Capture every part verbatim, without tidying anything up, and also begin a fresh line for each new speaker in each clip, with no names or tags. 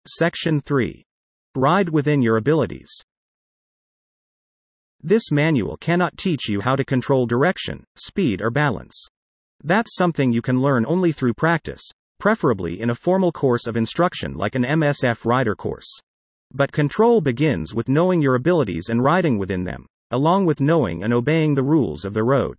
Section three. Ride within your abilities. This manual cannot teach you how to control direction, speed, or balance. That's something you can learn only through practice, preferably in a formal course of instruction like an M S F rider course. But control begins with knowing your abilities and riding within them, along with knowing and obeying the rules of the road.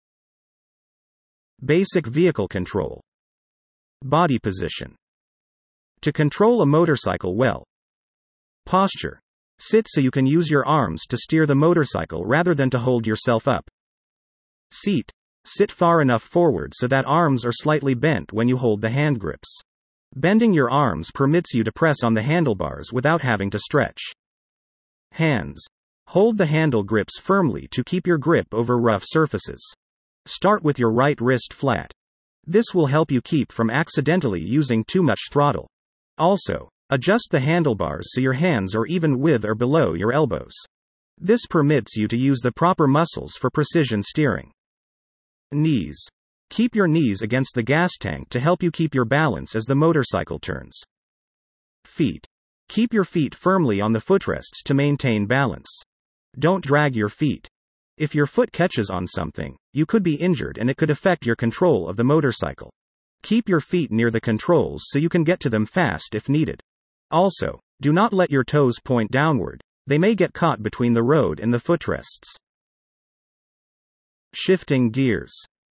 Basic vehicle control. Body position. To control a motorcycle well. Posture. Sit so you can use your arms to steer the motorcycle rather than to hold yourself up. Seat. Sit far enough forward so that arms are slightly bent when you hold the hand grips. Bending your arms permits you to press on the handlebars without having to stretch. Hands. Hold the handle grips firmly to keep your grip over rough surfaces. Start with your right wrist flat. This will help you keep from accidentally using too much throttle. Also, adjust the handlebars so your hands are even with or below your elbows. This permits you to use the proper muscles for precision steering. Knees. Keep your knees against the gas tank to help you keep your balance as the motorcycle turns. Feet. Keep your feet firmly on the footrests to maintain balance. Don't drag your feet. If your foot catches on something, you could be injured and it could affect your control of the motorcycle. Keep your feet near the controls so you can get to them fast if needed. Also, do not let your toes point downward, they may get caught between the road and the footrests. Shifting gears.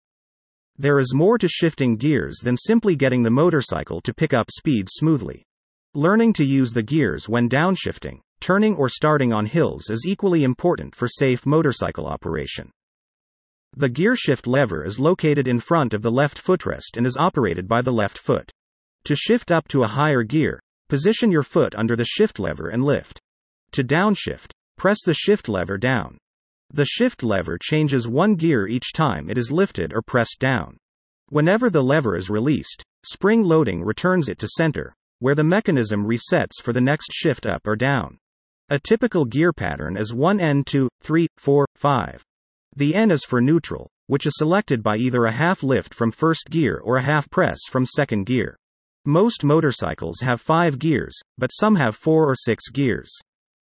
There is more to shifting gears than simply getting the motorcycle to pick up speed smoothly. Learning to use the gears when downshifting, turning or starting on hills is equally important for safe motorcycle operation. The gear shift lever is located in front of the left footrest and is operated by the left foot. To shift up to a higher gear, position your foot under the shift lever and lift. To downshift, press the shift lever down. The shift lever changes one gear each time it is lifted or pressed down. Whenever the lever is released, spring loading returns it to center, where the mechanism resets for the next shift up or down. A typical gear pattern is one N two, three, four, five. The N is for neutral, which is selected by either a half lift from first gear or a half press from second gear. Most motorcycles have five gears, but some have four or six gears.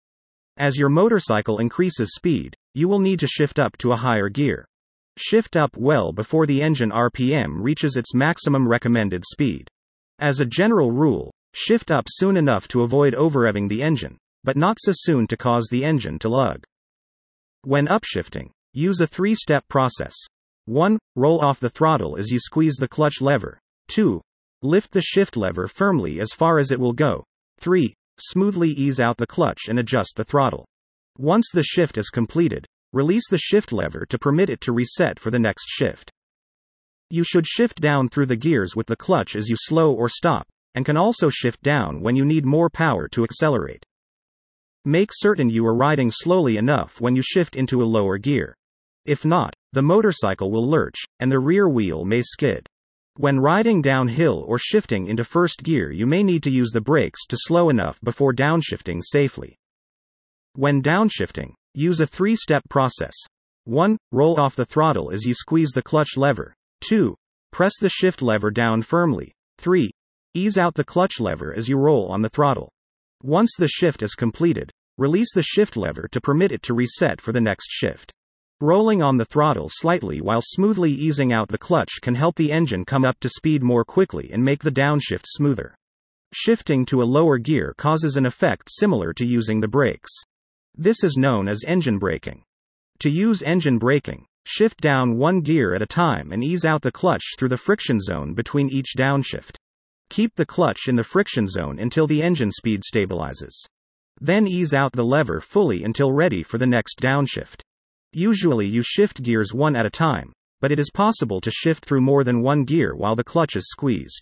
As your motorcycle increases speed, you will need to shift up to a higher gear. Shift up well before the engine R P M reaches its maximum recommended speed. As a general rule, shift up soon enough to avoid over-revving the engine, but not so soon to cause the engine to lug. When upshifting, use a three-step process. one. Roll off the throttle as you squeeze the clutch lever. two. Lift the shift lever firmly as far as it will go. three. Smoothly ease out the clutch and adjust the throttle. Once the shift is completed, release the shift lever to permit it to reset for the next shift. You should shift down through the gears with the clutch as you slow or stop, and can also shift down when you need more power to accelerate. Make certain you are riding slowly enough when you shift into a lower gear. If not, the motorcycle will lurch, and the rear wheel may skid. When riding downhill or shifting into first gear, you may need to use the brakes to slow enough before downshifting safely. When downshifting, use a three-step process. one. Roll off the throttle as you squeeze the clutch lever. two. Press the shift lever down firmly. three. Ease out the clutch lever as you roll on the throttle. Once the shift is completed, release the shift lever to permit it to reset for the next shift. Rolling on the throttle slightly while smoothly easing out the clutch can help the engine come up to speed more quickly and make the downshift smoother. Shifting to a lower gear causes an effect similar to using the brakes. This is known as engine braking. To use engine braking, shift down one gear at a time and ease out the clutch through the friction zone between each downshift. Keep the clutch in the friction zone until the engine speed stabilizes. Then ease out the lever fully until ready for the next downshift. Usually you shift gears one at a time, but it is possible to shift through more than one gear while the clutch is squeezed.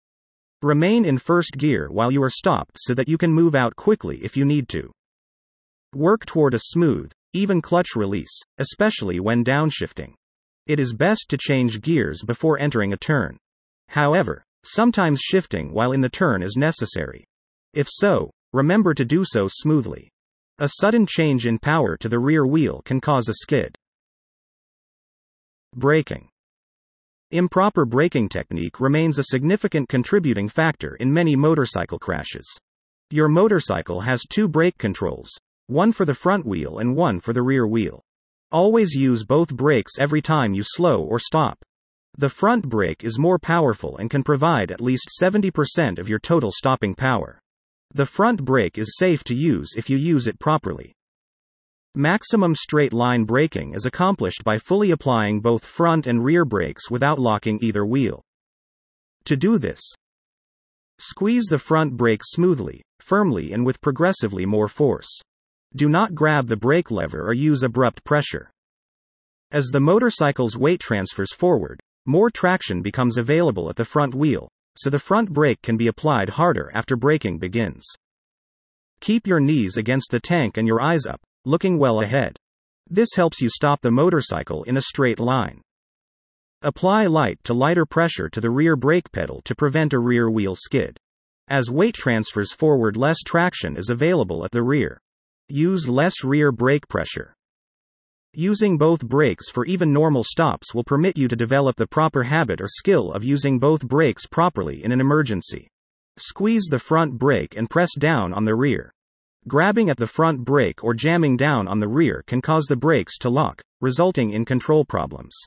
Remain in first gear while you are stopped so that you can move out quickly if you need to. Work toward a smooth, even clutch release, especially when downshifting. It is best to change gears before entering a turn. However, sometimes shifting while in the turn is necessary. If so, remember to do so smoothly. A sudden change in power to the rear wheel can cause a skid. Braking. Improper braking technique remains a significant contributing factor in many motorcycle crashes. Your motorcycle has two brake controls, one for the front wheel and one for the rear wheel. Always use both brakes every time you slow or stop. The front brake is more powerful and can provide at least seventy percent of your total stopping power. The front brake is safe to use if you use it properly. Maximum straight line braking is accomplished by fully applying both front and rear brakes without locking either wheel. To do this, squeeze the front brake smoothly, firmly, and with progressively more force. Do not grab the brake lever or use abrupt pressure. As the motorcycle's weight transfers forward, more traction becomes available at the front wheel, so the front brake can be applied harder after braking begins. Keep your knees against the tank and your eyes up, looking well ahead. This helps you stop the motorcycle in a straight line. Apply light to lighter pressure to the rear brake pedal to prevent a rear wheel skid. As weight transfers forward, less traction is available at the rear. Use less rear brake pressure. Using both brakes for even normal stops will permit you to develop the proper habit or skill of using both brakes properly in an emergency. Squeeze the front brake and press down on the rear. Grabbing at the front brake or jamming down on the rear can cause the brakes to lock, resulting in control problems.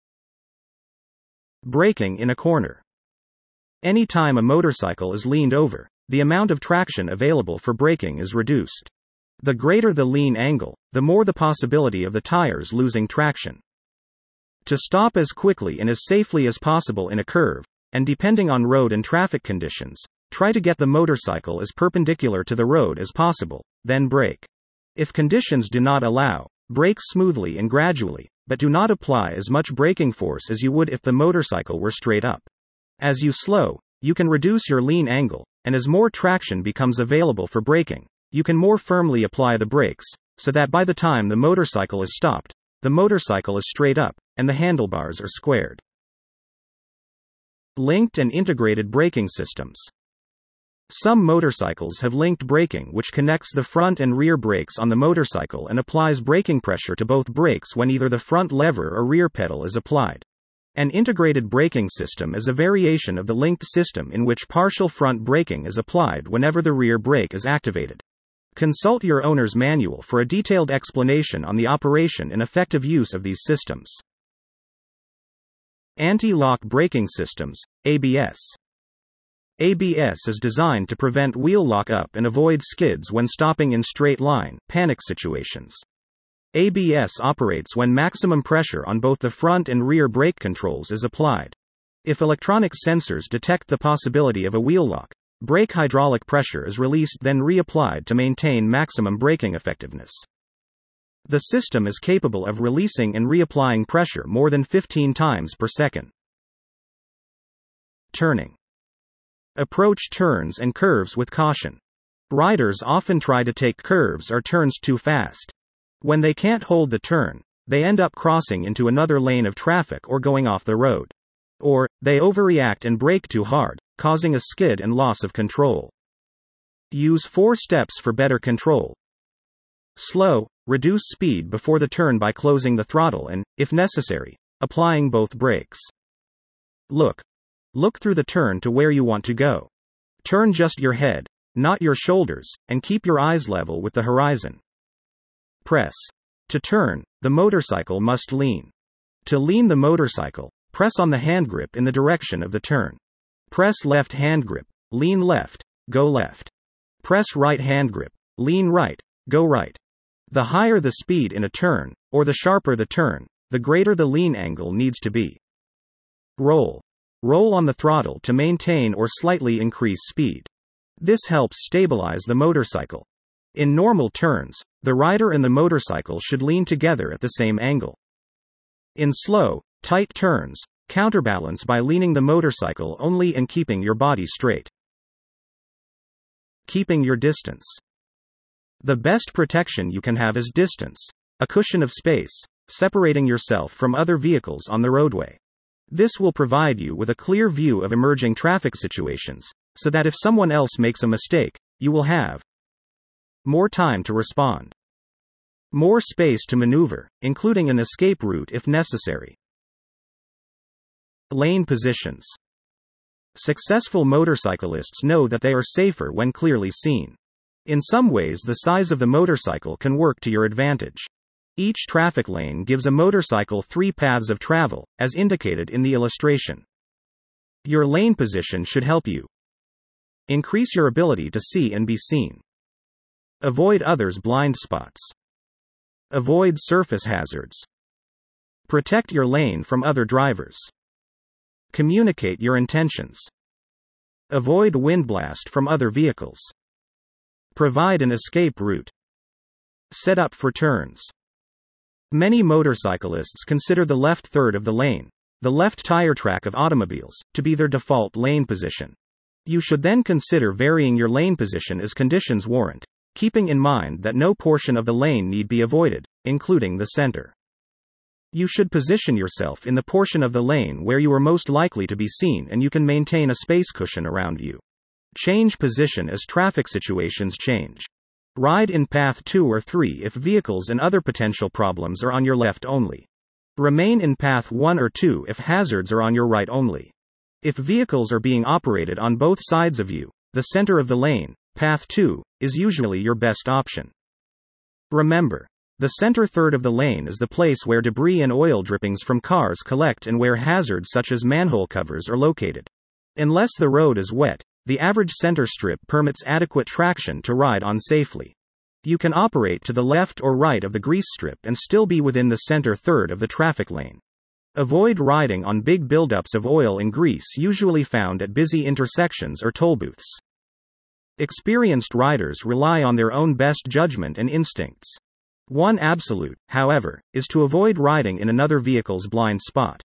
Braking in a corner. Anytime a motorcycle is leaned over, the amount of traction available for braking is reduced. The greater the lean angle, the more the possibility of the tires losing traction. To stop as quickly and as safely as possible in a curve, and depending on road and traffic conditions, try to get the motorcycle as perpendicular to the road as possible, then brake. If conditions do not allow, brake smoothly and gradually, but do not apply as much braking force as you would if the motorcycle were straight up. As you slow, you can reduce your lean angle, and as more traction becomes available for braking, you can more firmly apply the brakes, so that by the time the motorcycle is stopped, the motorcycle is straight up, and the handlebars are squared. Linked and integrated braking systems. Some motorcycles have linked braking, which connects the front and rear brakes on the motorcycle and applies braking pressure to both brakes when either the front lever or rear pedal is applied. An integrated braking system is a variation of the linked system in which partial front braking is applied whenever the rear brake is activated. Consult your owner's manual for a detailed explanation on the operation and effective use of these systems. Anti-lock braking systems, A B S. A B S is designed to prevent wheel lock-up and avoid skids when stopping in straight-line, panic situations. A B S operates when maximum pressure on both the front and rear brake controls is applied. If electronic sensors detect the possibility of a wheel lock, brake hydraulic pressure is released then reapplied to maintain maximum braking effectiveness. The system is capable of releasing and reapplying pressure more than fifteen times per second. Turning. Approach turns and curves with caution. Riders often try to take curves or turns too fast. When they can't hold the turn, they end up crossing into another lane of traffic or going off the road. Or, they overreact and brake too hard, causing a skid and loss of control. Use four steps for better control. Slow, reduce speed before the turn by closing the throttle and, if necessary, applying both brakes. Look. Look through the turn to where you want to go. Turn just your head, not your shoulders, and keep your eyes level with the horizon. Press. To turn, the motorcycle must lean. To lean the motorcycle, press on the hand grip in the direction of the turn. Press left hand grip, lean left, go left. Press right hand grip, lean right, go right. The higher the speed in a turn, or the sharper the turn, the greater the lean angle needs to be. Roll. Roll on the throttle to maintain or slightly increase speed. This helps stabilize the motorcycle. In normal turns, the rider and the motorcycle should lean together at the same angle. In slow, tight turns, counterbalance by leaning the motorcycle only and keeping your body straight. Keeping your distance. The best protection you can have is distance, a cushion of space, separating yourself from other vehicles on the roadway. This will provide you with a clear view of emerging traffic situations, so that if someone else makes a mistake, you will have more time to respond, more space to maneuver, including an escape route if necessary. Lane positions. Successful motorcyclists know that they are safer when clearly seen. In some ways, the size of the motorcycle can work to your advantage. Each traffic lane gives a motorcycle three paths of travel, as indicated in the illustration. Your lane position should help you increase your ability to see and be seen. Avoid others' blind spots. Avoid surface hazards. Protect your lane from other drivers. Communicate your intentions. Avoid windblast from other vehicles. Provide an escape route. Set up for turns. Many motorcyclists consider the left third of the lane, the left tire track of automobiles, to be their default lane position. You should then consider varying your lane position as conditions warrant, keeping in mind that no portion of the lane need be avoided, including the center. You should position yourself in the portion of the lane where you are most likely to be seen and you can maintain a space cushion around you. Change position as traffic situations change. Ride in path two or three if vehicles and other potential problems are on your left only. Remain in path one or two if hazards are on your right only. If vehicles are being operated on both sides of you, the center of the lane, path two, is usually your best option. Remember, the center third of the lane is the place where debris and oil drippings from cars collect and where hazards such as manhole covers are located. Unless the road is wet, the average center strip permits adequate traction to ride on safely. You can operate to the left or right of the grease strip and still be within the center third of the traffic lane. Avoid riding on big buildups of oil and grease usually found at busy intersections or toll booths. Experienced riders rely on their own best judgment and instincts. One absolute, however, is to avoid riding in another vehicle's blind spot.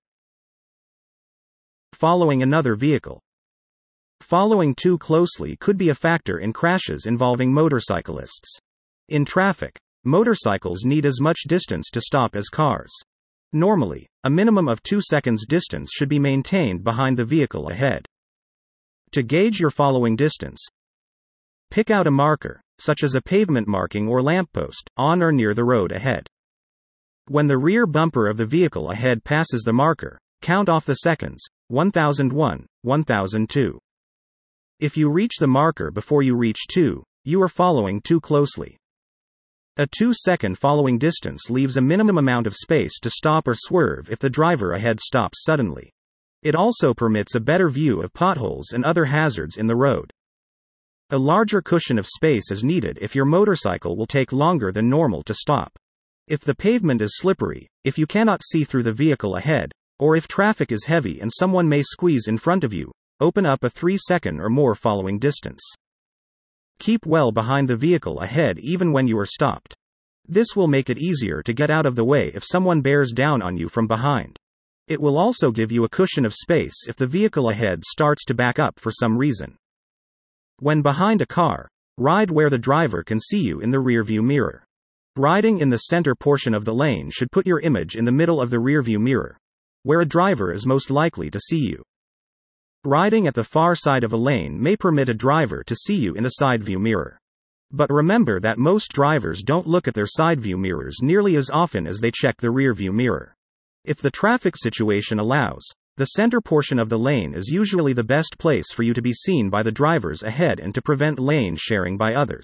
Following another vehicle. Following too closely could be a factor in crashes involving motorcyclists. In traffic, motorcycles need as much distance to stop as cars. Normally, a minimum of two seconds distance should be maintained behind the vehicle ahead. To gauge your following distance, pick out a marker, such as a pavement marking or lamppost, on or near the road ahead. When the rear bumper of the vehicle ahead passes the marker, count off the seconds, one thousand one, one thousand two. If you reach the marker before you reach two, you are following too closely. A two-second following distance leaves a minimum amount of space to stop or swerve if the driver ahead stops suddenly. It also permits a better view of potholes and other hazards in the road. A larger cushion of space is needed if your motorcycle will take longer than normal to stop. If the pavement is slippery, if you cannot see through the vehicle ahead, or if traffic is heavy and someone may squeeze in front of you, open up a three-second or more following distance. Keep well behind the vehicle ahead even when you are stopped. This will make it easier to get out of the way if someone bears down on you from behind. It will also give you a cushion of space if the vehicle ahead starts to back up for some reason. When behind a car, ride where the driver can see you in the rearview mirror. Riding in the center portion of the lane should put your image in the middle of the rearview mirror, where a driver is most likely to see you. Riding at the far side of a lane may permit a driver to see you in a side view mirror. But remember that most drivers don't look at their side view mirrors nearly as often as they check the rear view mirror. If the traffic situation allows, the center portion of the lane is usually the best place for you to be seen by the drivers ahead and to prevent lane sharing by others.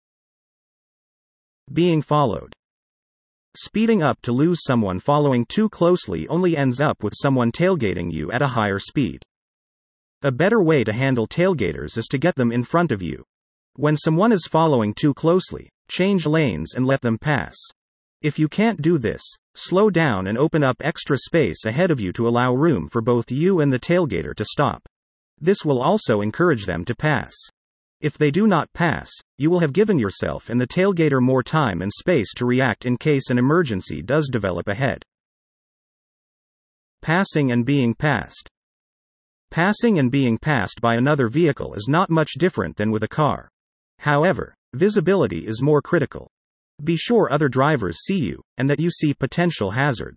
Being followed. Speeding up to lose someone following too closely only ends up with someone tailgating you at a higher speed. A better way to handle tailgaters is to get them in front of you. When someone is following too closely, change lanes and let them pass. If you can't do this, slow down and open up extra space ahead of you to allow room for both you and the tailgater to stop. This will also encourage them to pass. If they do not pass, you will have given yourself and the tailgater more time and space to react in case an emergency does develop ahead. Passing and being passed. Passing and being passed by another vehicle is not much different than with a car. However, visibility is more critical. Be sure other drivers see you, and that you see potential hazards.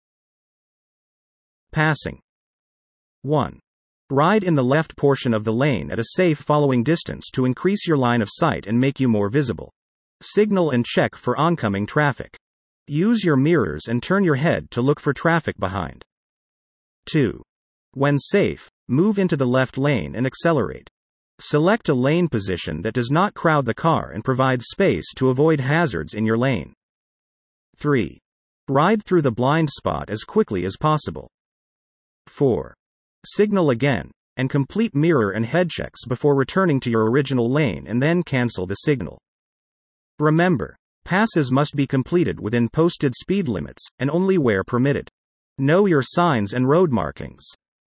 Passing. one. Ride in the left portion of the lane at a safe following distance to increase your line of sight and make you more visible. Signal and check for oncoming traffic. Use your mirrors and turn your head to look for traffic behind. two. When safe, Move into the left lane and accelerate. Select a lane position that does not crowd the car and provides space to avoid hazards in your lane. three. Ride through the blind spot as quickly as possible. four. Signal again, and complete mirror and head checks before returning to your original lane and then cancel the signal. Remember, passes must be completed within posted speed limits, and only where permitted. Know your signs and road markings.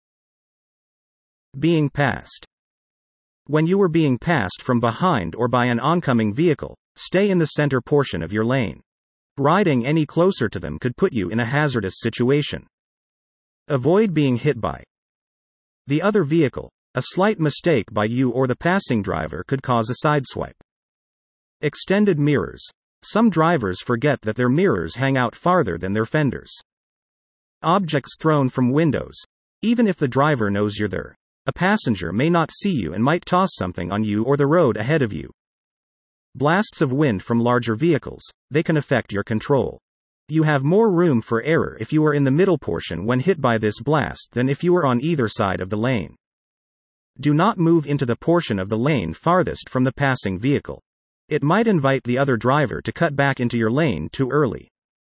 Being passed. When you are being passed from behind or by an oncoming vehicle, stay in the center portion of your lane. Riding any closer to them could put you in a hazardous situation. Avoid being hit by the other vehicle. A slight mistake by you or the passing driver could cause a sideswipe. Extended mirrors. Some drivers forget that their mirrors hang out farther than their fenders. Objects thrown from windows. Even if the driver knows you're there, a passenger may not see you and might toss something on you or the road ahead of you. Blasts of wind from larger vehicles. They can affect your control. You have more room for error if you are in the middle portion when hit by this blast than if you are on either side of the lane. Do not move into the portion of the lane farthest from the passing vehicle. It might invite the other driver to cut back into your lane too early.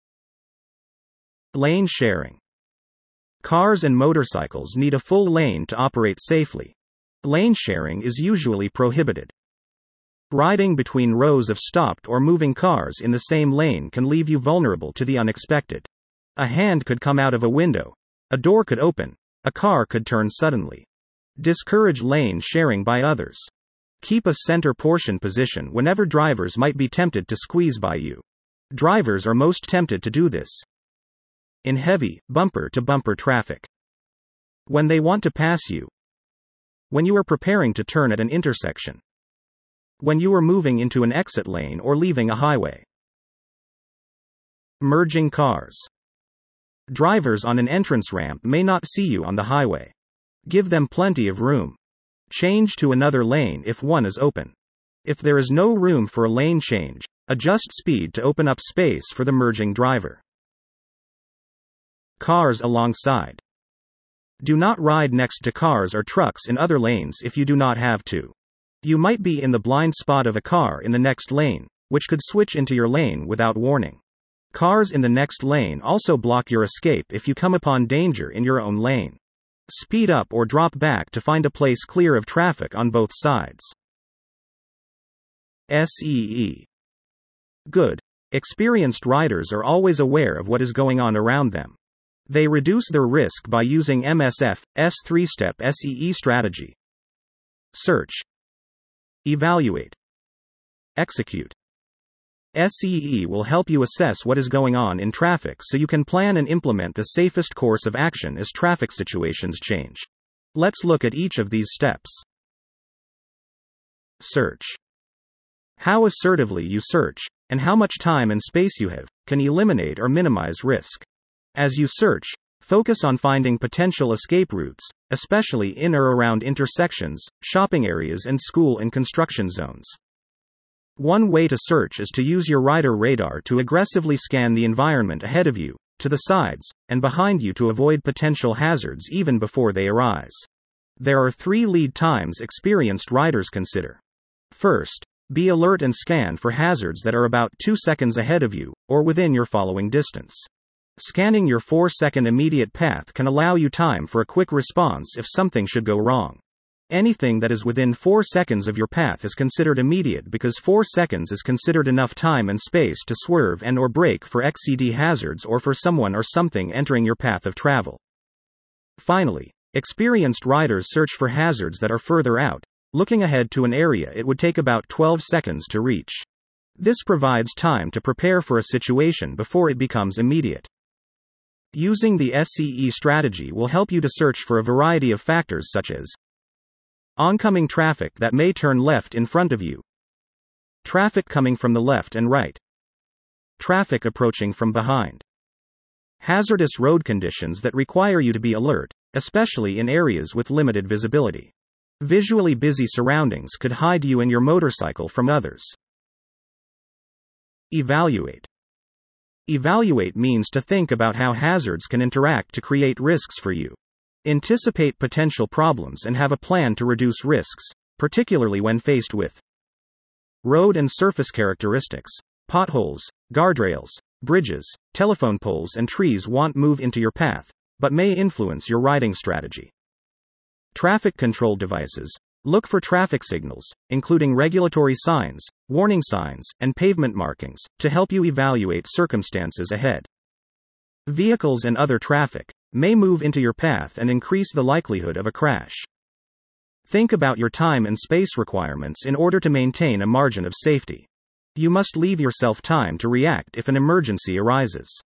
Lane sharing. Cars and motorcycles need a full lane to operate safely. Lane sharing is usually prohibited. Riding between rows of stopped or moving cars in the same lane can leave you vulnerable to the unexpected. A hand could come out of a window. A door could open. A car could turn suddenly. Discourage lane sharing by others. Keep a center portion position whenever drivers might be tempted to squeeze by you. Drivers are most tempted to do this in heavy, bumper-to-bumper traffic. When they want to pass you. When you are preparing to turn at an intersection. When you are moving into an exit lane or leaving a highway. Merging cars. Drivers on an entrance ramp may not see you on the highway. Give them plenty of room. Change to another lane if one is open. If there is no room for a lane change, adjust speed to open up space for the merging driver. Cars alongside. Do not ride next to cars or trucks in other lanes if you do not have to. You might be in the blind spot of a car in the next lane, which could switch into your lane without warning. Cars in the next lane also block your escape if you come upon danger in your own lane. Speed up or drop back to find a place clear of traffic on both sides. S E E. Good. Experienced riders are always aware of what is going on around them. They reduce their risk by using M S F's three-step S E E strategy. Search. Evaluate. Execute. S E E will help you assess what is going on in traffic so you can plan and implement the safest course of action as traffic situations change. Let's look at each of these steps. Search. How assertively you search, and how much time and space you have, can eliminate or minimize risk. As you search, focus on finding potential escape routes, especially in or around intersections, shopping areas, and school and construction zones. One way to search is to use your rider radar to aggressively scan the environment ahead of you, to the sides, and behind you to avoid potential hazards even before they arise. There are three lead times experienced riders consider. First, be alert and scan for hazards that are about two seconds ahead of you, or within your following distance. Scanning your four second immediate path can allow you time for a quick response if something should go wrong. Anything that is within four seconds of your path is considered immediate because four seconds is considered enough time and space to swerve and or brake for X C D hazards or for someone or something entering your path of travel. Finally, experienced riders search for hazards that are further out, looking ahead to an area it would take about twelve seconds to reach. This provides time to prepare for a situation before it becomes immediate. Using the S E E strategy will help you to search for a variety of factors such as oncoming traffic that may turn left in front of you, traffic coming from the left and right, traffic approaching from behind, hazardous road conditions that require you to be alert, especially in areas with limited visibility. Visually busy surroundings could hide you and your motorcycle from others. Evaluate. Evaluate means to think about how hazards can interact to create risks for you. Anticipate potential problems and have a plan to reduce risks, particularly when faced with road and surface characteristics. Potholes, guardrails, bridges, telephone poles, and trees won't move into your path, but may influence your riding strategy. Traffic control devices. Look for traffic signals, including regulatory signs, warning signs, and pavement markings, to help you evaluate circumstances ahead. Vehicles and other traffic may move into your path and increase the likelihood of a crash. Think about your time and space requirements in order to maintain a margin of safety. You must leave yourself time to react if an emergency arises.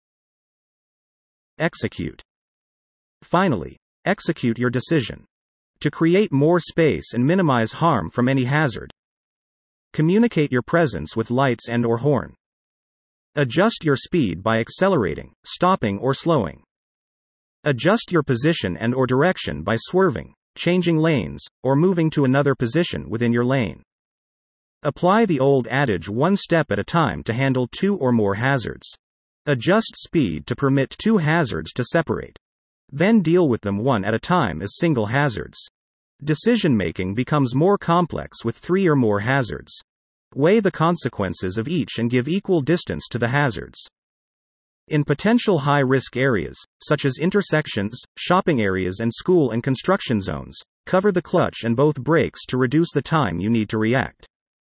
Execute. Finally, execute your decision. To create more space and minimize harm from any hazard, communicate your presence with lights and or horn. Adjust your speed by accelerating, stopping or slowing. Adjust your position and or direction by swerving, changing lanes, or moving to another position within your lane. Apply the old adage one step at a time to handle two or more hazards. Adjust speed to permit two hazards to separate. Then deal with them one at a time as single hazards. Decision-making becomes more complex with three or more hazards. Weigh the consequences of each and give equal distance to the hazards. In potential high-risk areas, such as intersections, shopping areas, and school and construction zones, cover the clutch and both brakes to reduce the time you need to react.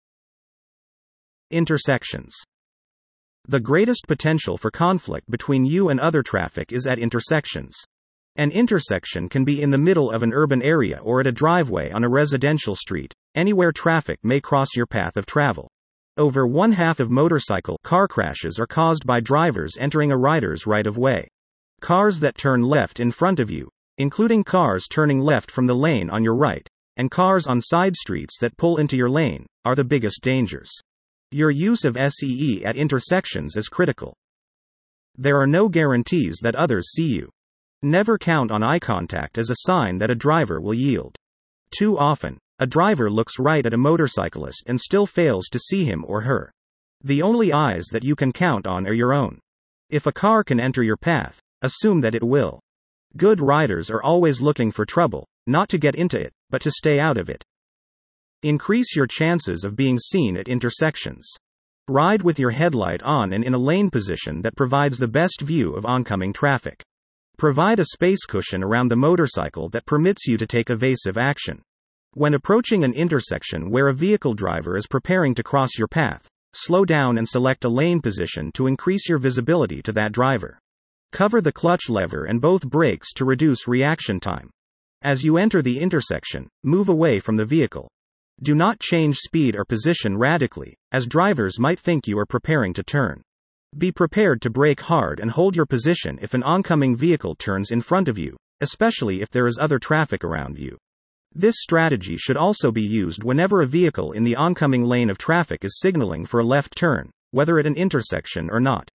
Intersections. The greatest potential for conflict between you and other traffic is at intersections. An intersection can be in the middle of an urban area or at a driveway on a residential street, anywhere traffic may cross your path of travel. Over one half of motorcycle car crashes are caused by drivers entering a rider's right-of-way. Cars that turn left in front of you, including cars turning left from the lane on your right, and cars on side streets that pull into your lane, are the biggest dangers. Your use of S E E at intersections is critical. There are no guarantees that others see you. Never count on eye contact as a sign that a driver will yield. Too often, a driver looks right at a motorcyclist and still fails to see him or her. The only eyes that you can count on are your own. If a car can enter your path, assume that it will. Good riders are always looking for trouble, not to get into it, but to stay out of it. Increase your chances of being seen at intersections. Ride with your headlight on and in a lane position that provides the best view of oncoming traffic. Provide a space cushion around the motorcycle that permits you to take evasive action. When approaching an intersection where a vehicle driver is preparing to cross your path, slow down and select a lane position to increase your visibility to that driver. Cover the clutch lever and both brakes to reduce reaction time. As you enter the intersection, move away from the vehicle. Do not change speed or position radically, as drivers might think you are preparing to turn. Be prepared to brake hard and hold your position if an oncoming vehicle turns in front of you, especially if there is other traffic around you. This strategy should also be used whenever a vehicle in the oncoming lane of traffic is signaling for a left turn, whether at an intersection or not.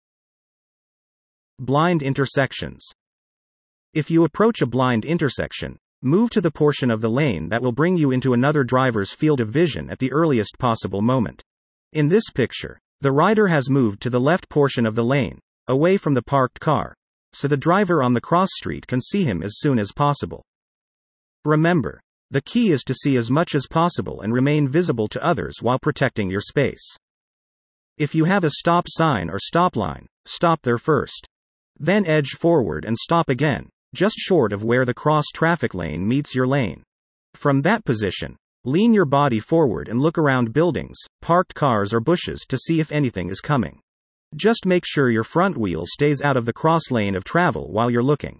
Blind intersections. If you approach a blind intersection, move to the portion of the lane that will bring you into another driver's field of vision at the earliest possible moment. In this picture, the rider has moved to the left portion of the lane, away from the parked car, so the driver on the cross street can see him as soon as possible. Remember, the key is to see as much as possible and remain visible to others while protecting your space. If you have a stop sign or stop line, stop there first. Then edge forward and stop again, just short of where the cross traffic lane meets your lane. From that position, lean your body forward and look around buildings, parked cars or bushes to see if anything is coming. Just make sure your front wheel stays out of the cross lane of travel while you're looking.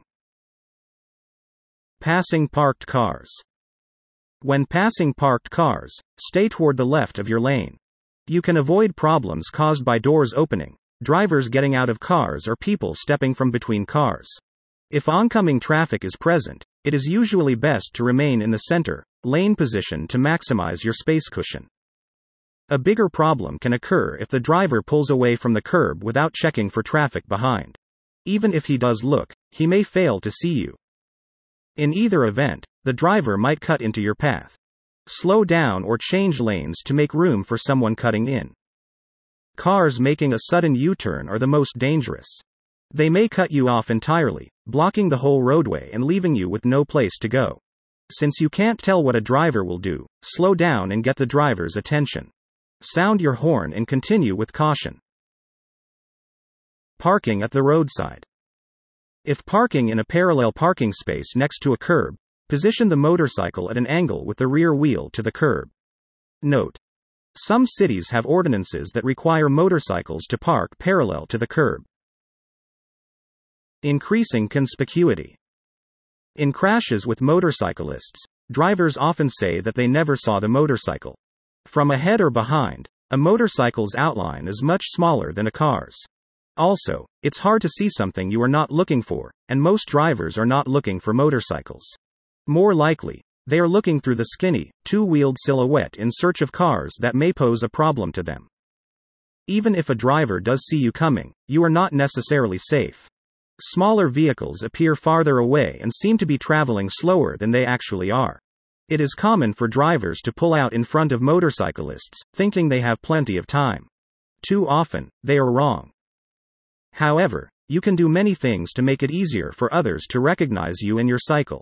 Passing parked cars. When passing parked cars, stay toward the left of your lane. You can avoid problems caused by doors opening, drivers getting out of cars, or people stepping from between cars. If oncoming traffic is present, it is usually best to remain in the center lane position to maximize your space cushion. A bigger problem can occur if the driver pulls away from the curb without checking for traffic behind. Even if he does look, he may fail to see you. In either event, the driver might cut into your path. Slow down or change lanes to make room for someone cutting in. Cars making a sudden U-turn are the most dangerous. They may cut you off entirely, blocking the whole roadway and leaving you with no place to go. Since you can't tell what a driver will do, slow down and get the driver's attention. Sound your horn and continue with caution. Parking at the roadside. If parking in a parallel parking space next to a curb, position the motorcycle at an angle with the rear wheel to the curb. Note: some cities have ordinances that require motorcycles to park parallel to the curb. Increasing conspicuity. In crashes with motorcyclists, drivers often say that they never saw the motorcycle. From ahead or behind, a motorcycle's outline is much smaller than a car's. Also, it's hard to see something you are not looking for, and most drivers are not looking for motorcycles. More likely, they are looking through the skinny, two-wheeled silhouette in search of cars that may pose a problem to them. Even if a driver does see you coming, you are not necessarily safe. Smaller vehicles appear farther away and seem to be traveling slower than they actually are. It is common for drivers to pull out in front of motorcyclists, thinking they have plenty of time. Too often, they are wrong. However, you can do many things to make it easier for others to recognize you and your cycle.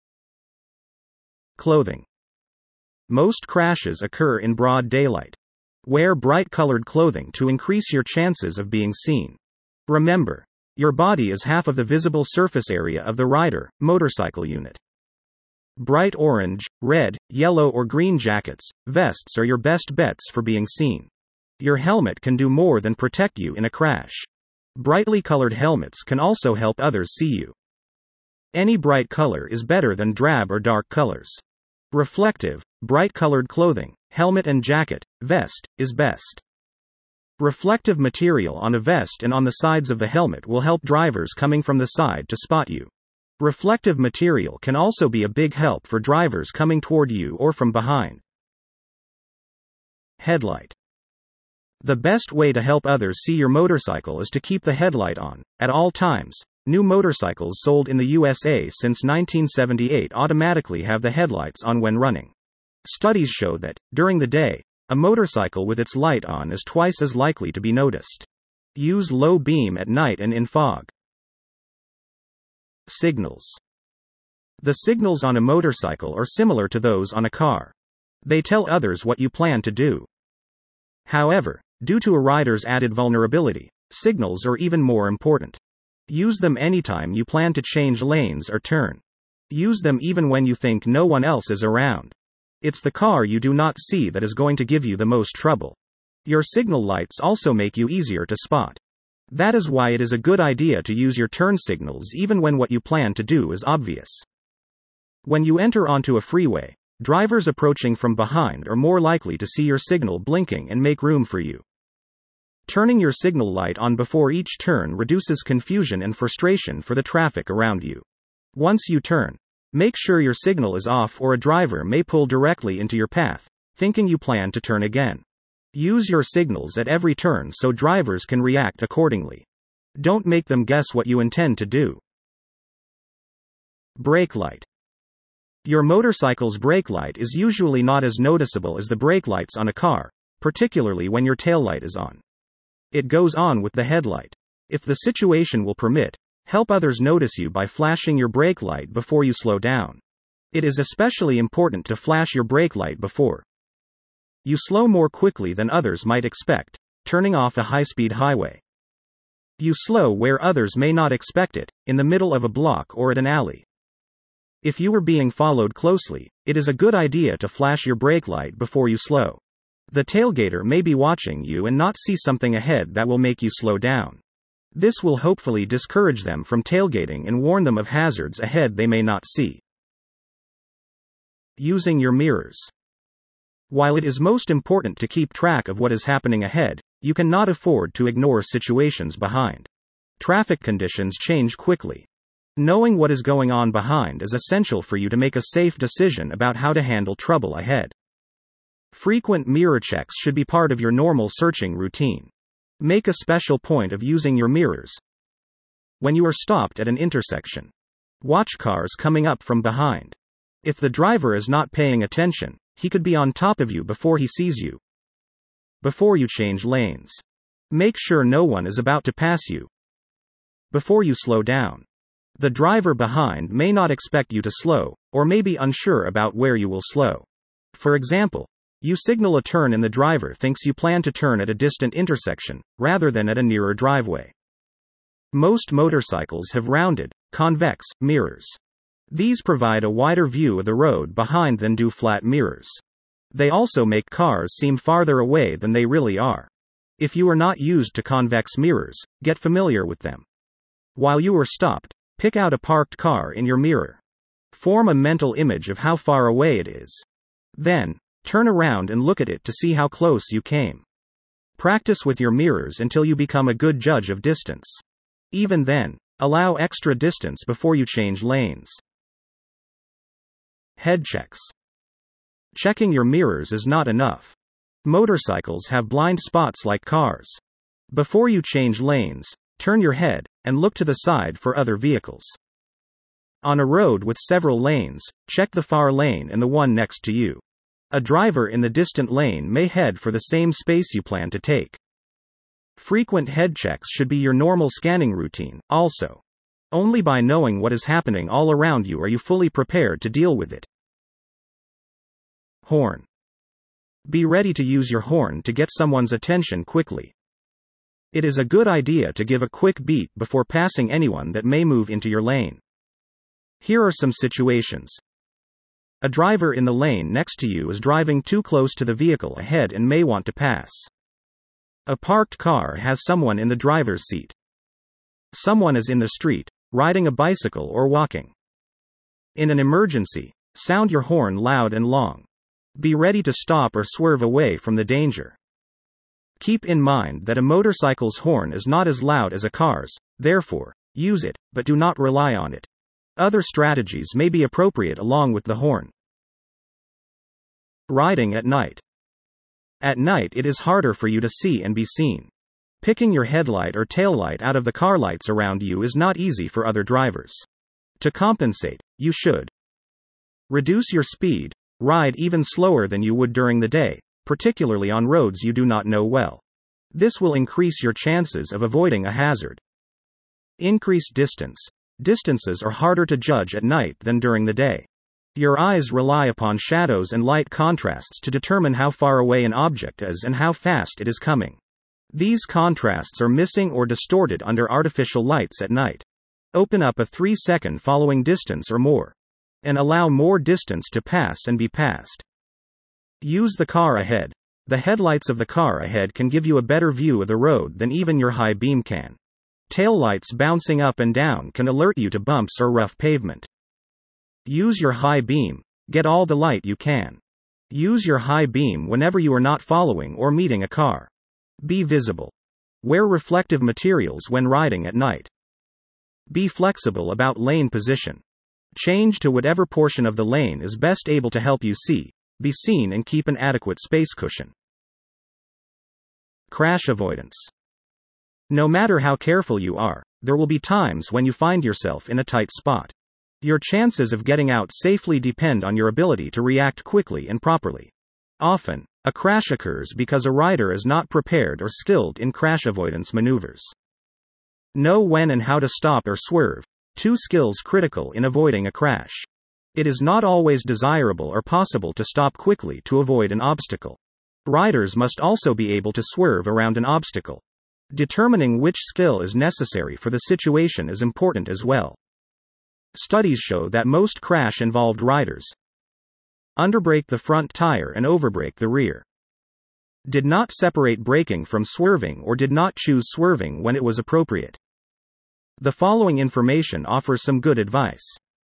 Clothing. Most crashes occur in broad daylight. Wear bright-colored clothing to increase your chances of being seen. Remember, your body is half of the visible surface area of the rider, motorcycle unit. Bright orange, red, yellow or green jackets, vests are your best bets for being seen. Your helmet can do more than protect you in a crash. Brightly colored helmets can also help others see you. Any bright color is better than drab or dark colors. Reflective, bright-colored clothing, helmet and jacket, vest, is best. Reflective material on a vest and on the sides of the helmet will help drivers coming from the side to spot you. Reflective material can also be a big help for drivers coming toward you or from behind. Headlight. The best way to help others see your motorcycle is to keep the headlight on, at all times. New motorcycles sold in the U S A since nineteen seventy-eight automatically have the headlights on when running. Studies show that, during the day, a motorcycle with its light on is twice as likely to be noticed. Use low beam at night and in fog. Signals. The signals on a motorcycle are similar to those on a car. They tell others what you plan to do. However, due to a rider's added vulnerability, signals are even more important. Use them anytime you plan to change lanes or turn. Use them even when you think no one else is around. It's the car you do not see that is going to give you the most trouble. Your signal lights also make you easier to spot. That is why it is a good idea to use your turn signals even when what you plan to do is obvious. When you enter onto a freeway, drivers approaching from behind are more likely to see your signal blinking and make room for you. Turning your signal light on before each turn reduces confusion and frustration for the traffic around you. Once you turn, make sure your signal is off or a driver may pull directly into your path, thinking you plan to turn again. Use your signals at every turn so drivers can react accordingly. Don't make them guess what you intend to do. Brake light. Your motorcycle's brake light is usually not as noticeable as the brake lights on a car, particularly when your taillight is on. It goes on with the headlight. If the situation will permit, help others notice you by flashing your brake light before you slow down. It is especially important to flash your brake light before you slow more quickly than others might expect, turning off a high-speed highway. You slow where others may not expect it, in the middle of a block or at an alley. If you are being followed closely, it is a good idea to flash your brake light before you slow. The tailgater may be watching you and not see something ahead that will make you slow down. This will hopefully discourage them from tailgating and warn them of hazards ahead they may not see. Using your mirrors. While it is most important to keep track of what is happening ahead, you cannot afford to ignore situations behind. Traffic conditions change quickly. Knowing what is going on behind is essential for you to make a safe decision about how to handle trouble ahead. Frequent mirror checks should be part of your normal searching routine. Make a special point of using your mirrors when you are stopped at an intersection. Watch cars coming up from behind. If the driver is not paying attention, he could be on top of you before he sees you. Before you change lanes, make sure no one is about to pass you. before you slow down. The driver behind may not expect you to slow, or may be unsure about where you will slow. For example, you signal a turn and the driver thinks you plan to turn at a distant intersection, rather than at a nearer driveway. Most motorcycles have rounded, convex, mirrors. These provide a wider view of the road behind than do flat mirrors. They also make cars seem farther away than they really are. If you are not used to convex mirrors, get familiar with them. While you are stopped, pick out a parked car in your mirror. Form a mental image of how far away it is. Then, turn around and look at it to see how close you came. Practice with your mirrors until you become a good judge of distance. Even then, allow extra distance before you change lanes. Head checks. Checking your mirrors is not enough. Motorcycles have blind spots like cars. Before you change lanes, turn your head and look to the side for other vehicles. On a road with several lanes, check the far lane and the one next to you. A driver in the distant lane may head for the same space you plan to take. Frequent head checks should be your normal scanning routine, also. Only by knowing what is happening all around you are you fully prepared to deal with it. Horn. Be ready to use your horn to get someone's attention quickly. It is a good idea to give a quick beep before passing anyone that may move into your lane. Here are some situations. A driver in the lane next to you is driving too close to the vehicle ahead and may want to pass. A parked car has someone in the driver's seat. Someone is in the street, riding a bicycle or walking. In an emergency, sound your horn loud and long. Be ready to stop or swerve away from the danger. Keep in mind that a motorcycle's horn is not as loud as a car's, therefore, use it, but do not rely on it. Other strategies may be appropriate along with the horn. Riding at night. At night it is harder for you to see and be seen. Picking your headlight or taillight out of the car lights around you is not easy for other drivers. To compensate, you should reduce your speed, ride even slower than you would during the day, particularly on roads you do not know well. This will increase your chances of avoiding a hazard. Increase distance. Distances are harder to judge at night than during the day. Your eyes rely upon shadows and light contrasts to determine how far away an object is and how fast it is coming. These contrasts are missing or distorted under artificial lights at night. Open up a three second following distance or more, and allow more distance to pass and be passed. Use the car ahead. The headlights of the car ahead can give you a better view of the road than even your high beam can. Taillights bouncing up and down can alert you to bumps or rough pavement. Use your high beam. Get all the light you can. Use your high beam whenever you are not following or meeting a car. Be visible. Wear reflective materials when riding at night. Be flexible about lane position. Change to whatever portion of the lane is best able to help you see, be seen and keep an adequate space cushion. Crash avoidance. No matter how careful you are, there will be times when you find yourself in a tight spot. Your chances of getting out safely depend on your ability to react quickly and properly. Often, a crash occurs because a rider is not prepared or skilled in crash avoidance maneuvers. Know when and how to stop or swerve, two skills critical in avoiding a crash. It is not always desirable or possible to stop quickly to avoid an obstacle. Riders must also be able to swerve around an obstacle. Determining which skill is necessary for the situation is important as well. Studies show that most crash-involved riders underbrake the front tire and overbrake the rear, did not separate braking from swerving, or did not choose swerving when it was appropriate. The following information offers some good advice.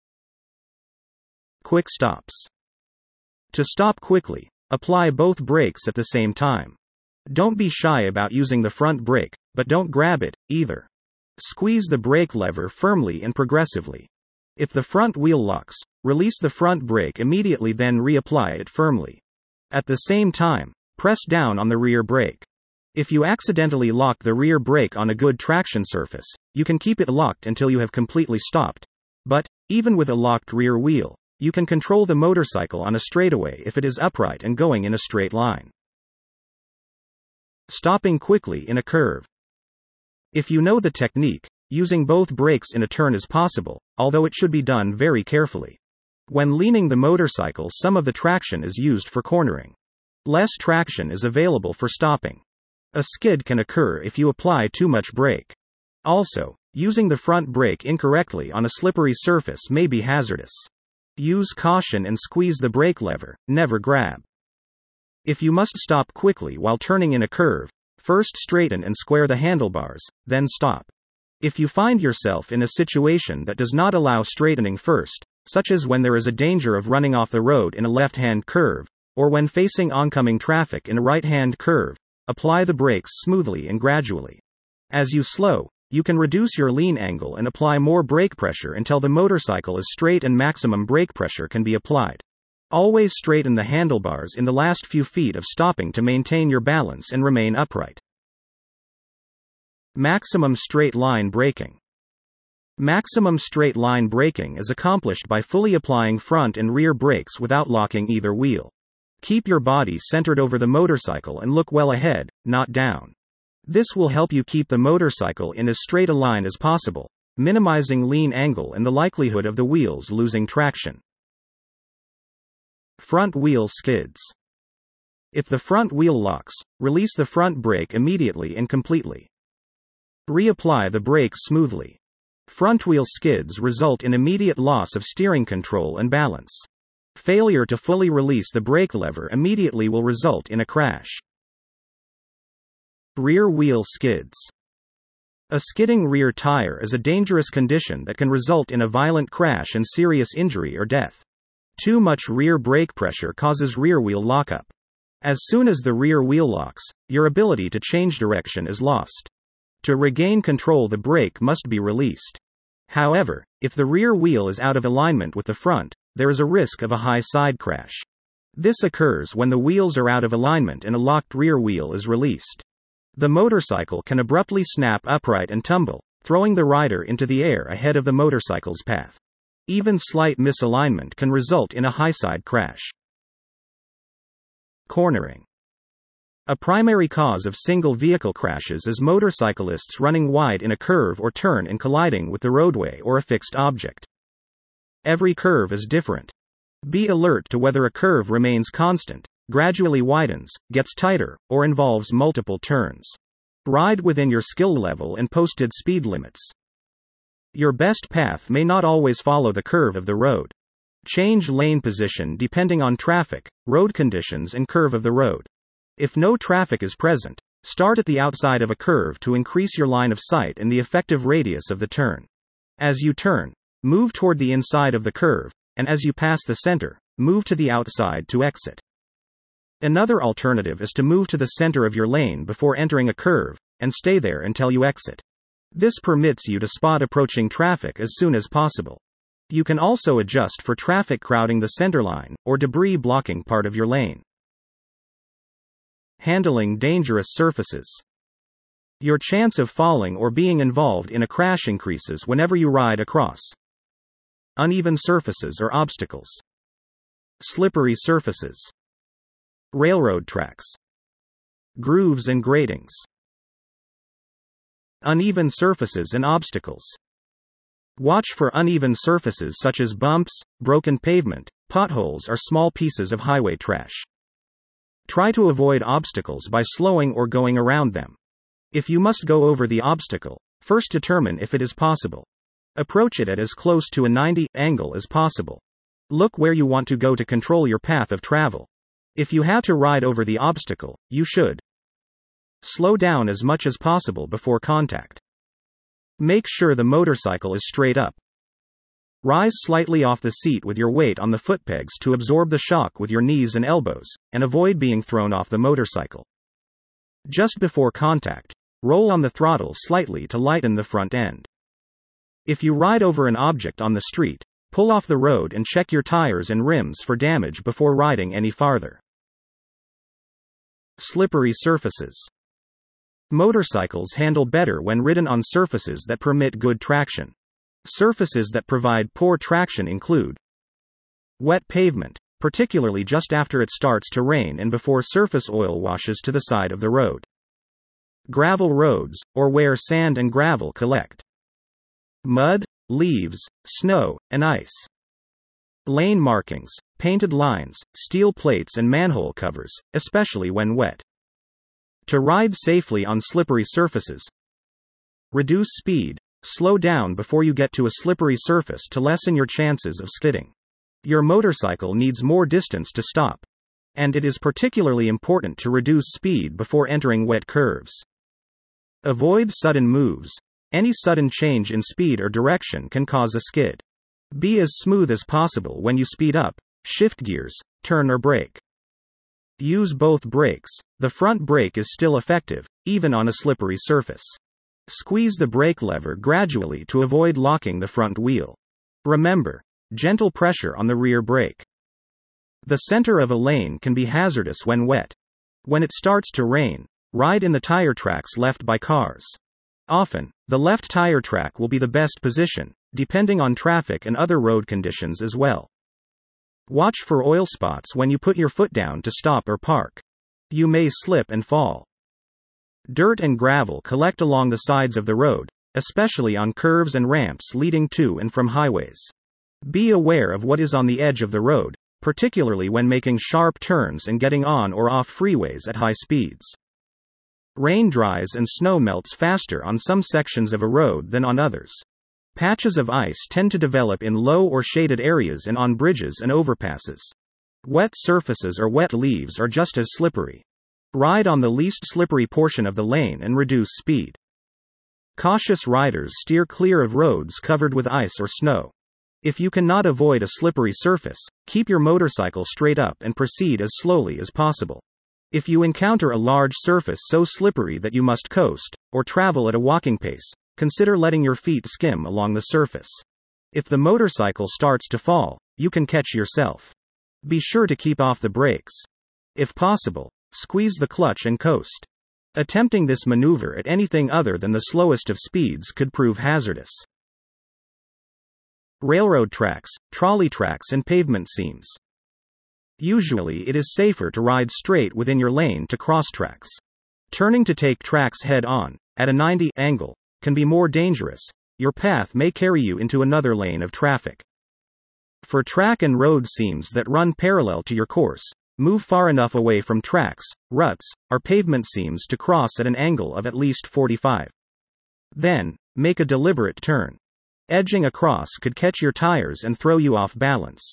Quick stops. To stop quickly, apply both brakes at the same time. Don't be shy about using the front brake, but don't grab it, either. Squeeze the brake lever firmly and progressively. If the front wheel locks, release the front brake immediately, then reapply it firmly. At the same time, press down on the rear brake. If you accidentally lock the rear brake on a good traction surface, you can keep it locked until you have completely stopped. But, even with a locked rear wheel, you can control the motorcycle on a straightaway if it is upright and going in a straight line. Stopping quickly in a curve. If you know the technique, using both brakes in a turn is possible, although it should be done very carefully. When leaning the motorcycle, some of the traction is used for cornering. Less traction is available for stopping. A skid can occur if you apply too much brake. Also, using the front brake incorrectly on a slippery surface may be hazardous. Use caution and squeeze the brake lever, never grab. If you must stop quickly while turning in a curve, first straighten and square the handlebars, then stop. If you find yourself in a situation that does not allow straightening first, such as when there is a danger of running off the road in a left-hand curve, or when facing oncoming traffic in a right-hand curve, apply the brakes smoothly and gradually. As you slow, you can reduce your lean angle and apply more brake pressure until the motorcycle is straight and maximum brake pressure can be applied. Always straighten the handlebars in the last few feet of stopping to maintain your balance and remain upright. Maximum straight line braking. Maximum straight line braking is accomplished by fully applying front and rear brakes without locking either wheel. Keep your body centered over the motorcycle and look well ahead, not down. This will help you keep the motorcycle in as straight a line as possible, minimizing lean angle and the likelihood of the wheels losing traction. Front wheel skids. If the front wheel locks, release the front brake immediately and completely. Reapply the brakes smoothly. Front wheel skids result in immediate loss of steering control and balance. Failure to fully release the brake lever immediately will result in a crash. Rear wheel skids. A skidding rear tire is a dangerous condition that can result in a violent crash and serious injury or death. Too much rear brake pressure causes rear wheel lockup. As soon as the rear wheel locks, your ability to change direction is lost. To regain control, the brake must be released. However, if the rear wheel is out of alignment with the front, there is a risk of a high side crash. This occurs when the wheels are out of alignment and a locked rear wheel is released. The motorcycle can abruptly snap upright and tumble, throwing the rider into the air ahead of the motorcycle's path. Even slight misalignment can result in a high side crash. Cornering. A primary cause of single vehicle crashes is motorcyclists running wide in a curve or turn and colliding with the roadway or a fixed object. Every curve is different. Be alert to whether a curve remains constant, gradually widens, gets tighter, or involves multiple turns. Ride within your skill level and posted speed limits. Your best path may not always follow the curve of the road. Change lane position depending on traffic, road conditions, and curve of the road. If no traffic is present, start at the outside of a curve to increase your line of sight and the effective radius of the turn. As you turn, move toward the inside of the curve, and as you pass the center, move to the outside to exit. Another alternative is to move to the center of your lane before entering a curve, and stay there until you exit. This permits you to spot approaching traffic as soon as possible. You can also adjust for traffic crowding the center line, or debris blocking part of your lane. Handling dangerous surfaces. Your chance of falling or being involved in a crash increases whenever you ride across uneven surfaces or obstacles. Slippery surfaces. Railroad tracks. Grooves and gratings. Uneven surfaces and obstacles. Watch for uneven surfaces such as bumps, broken pavement, potholes, or small pieces of highway trash. Try to avoid obstacles by slowing or going around them. If you must go over the obstacle, first determine if it is possible. Approach it at as close to a ninety angle as possible. Look where you want to go to control your path of travel. If you have to ride over the obstacle, you should slow down as much as possible before contact. Make sure the motorcycle is straight up. Rise slightly off the seat with your weight on the foot pegs to absorb the shock with your knees and elbows, and avoid being thrown off the motorcycle. Just before contact, roll on the throttle slightly to lighten the front end. If you ride over an object on the street, pull off the road and check your tires and rims for damage before riding any farther. Slippery surfaces. Motorcycles handle better when ridden on surfaces that permit good traction. Surfaces that provide poor traction include wet pavement, particularly just after it starts to rain and before surface oil washes to the side of the road. Gravel roads, or where sand and gravel collect. mud, leaves, snow, and ice. Lane markings, painted lines, steel plates and manhole covers, especially when wet. To ride safely on slippery surfaces. Reduce speed. Slow down before you get to a slippery surface to lessen your chances of skidding. Your motorcycle needs more distance to stop. And it is particularly important to reduce speed before entering wet curves. Avoid sudden moves. Any sudden change in speed or direction can cause a skid. Be as smooth as possible when you speed up, shift gears, turn or brake. Use both brakes. The front brake is still effective, even on a slippery surface. Squeeze the brake lever gradually to avoid locking the front wheel. Remember, gentle pressure on the rear brake. The center of a lane can be hazardous when wet. When it starts to rain, ride in the tire tracks left by cars. Often, the left tire track will be the best position, depending on traffic and other road conditions as well. Watch for oil spots when you put your foot down to stop or park. You may slip and fall. Dirt and gravel collect along the sides of the road, especially on curves and ramps leading to and from highways. Be aware of what is on the edge of the road, particularly when making sharp turns and getting on or off freeways at high speeds. Rain dries and snow melts faster on some sections of a road than on others. Patches of ice tend to develop in low or shaded areas and on bridges and overpasses. Wet surfaces or wet leaves are just as slippery. Ride on the least slippery portion of the lane and reduce speed. Cautious riders steer clear of roads covered with ice or snow. If you cannot avoid a slippery surface, keep your motorcycle straight up and proceed as slowly as possible. If you encounter a large surface so slippery that you must coast, or travel at a walking pace, consider letting your feet skim along the surface. If the motorcycle starts to fall, you can catch yourself. Be sure to keep off the brakes. If possible, squeeze the clutch and coast. Attempting this maneuver at anything other than the slowest of speeds could prove hazardous. Railroad tracks, trolley tracks and pavement seams. Usually it is safer to ride straight within your lane to cross tracks. Turning to take tracks head-on, at a ninety angle, can be more dangerous. Your path may carry you into another lane of traffic. For track and road seams that run parallel to your course, move far enough away from tracks, ruts, or pavement seams to cross at an angle of at least forty-five. Then, make a deliberate turn. Edging across could catch your tires and throw you off balance.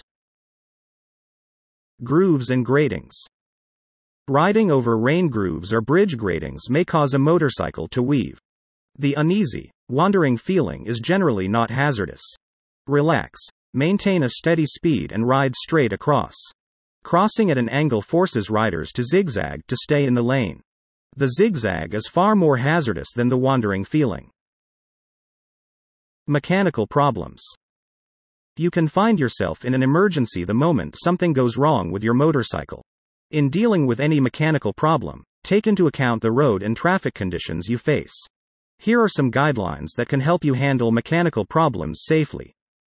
Grooves and gratings. Riding over rain grooves or bridge gratings may cause a motorcycle to weave. The uneasy, wandering feeling is generally not hazardous. Relax, maintain a steady speed and ride straight across. Crossing at an angle forces riders to zigzag to stay in the lane. The zigzag is far more hazardous than the wandering feeling. Mechanical problems. You can find yourself in an emergency the moment something goes wrong with your motorcycle. In dealing with any mechanical problem, take into account the road and traffic conditions you face. Here are some guidelines that can help you handle mechanical problems safely.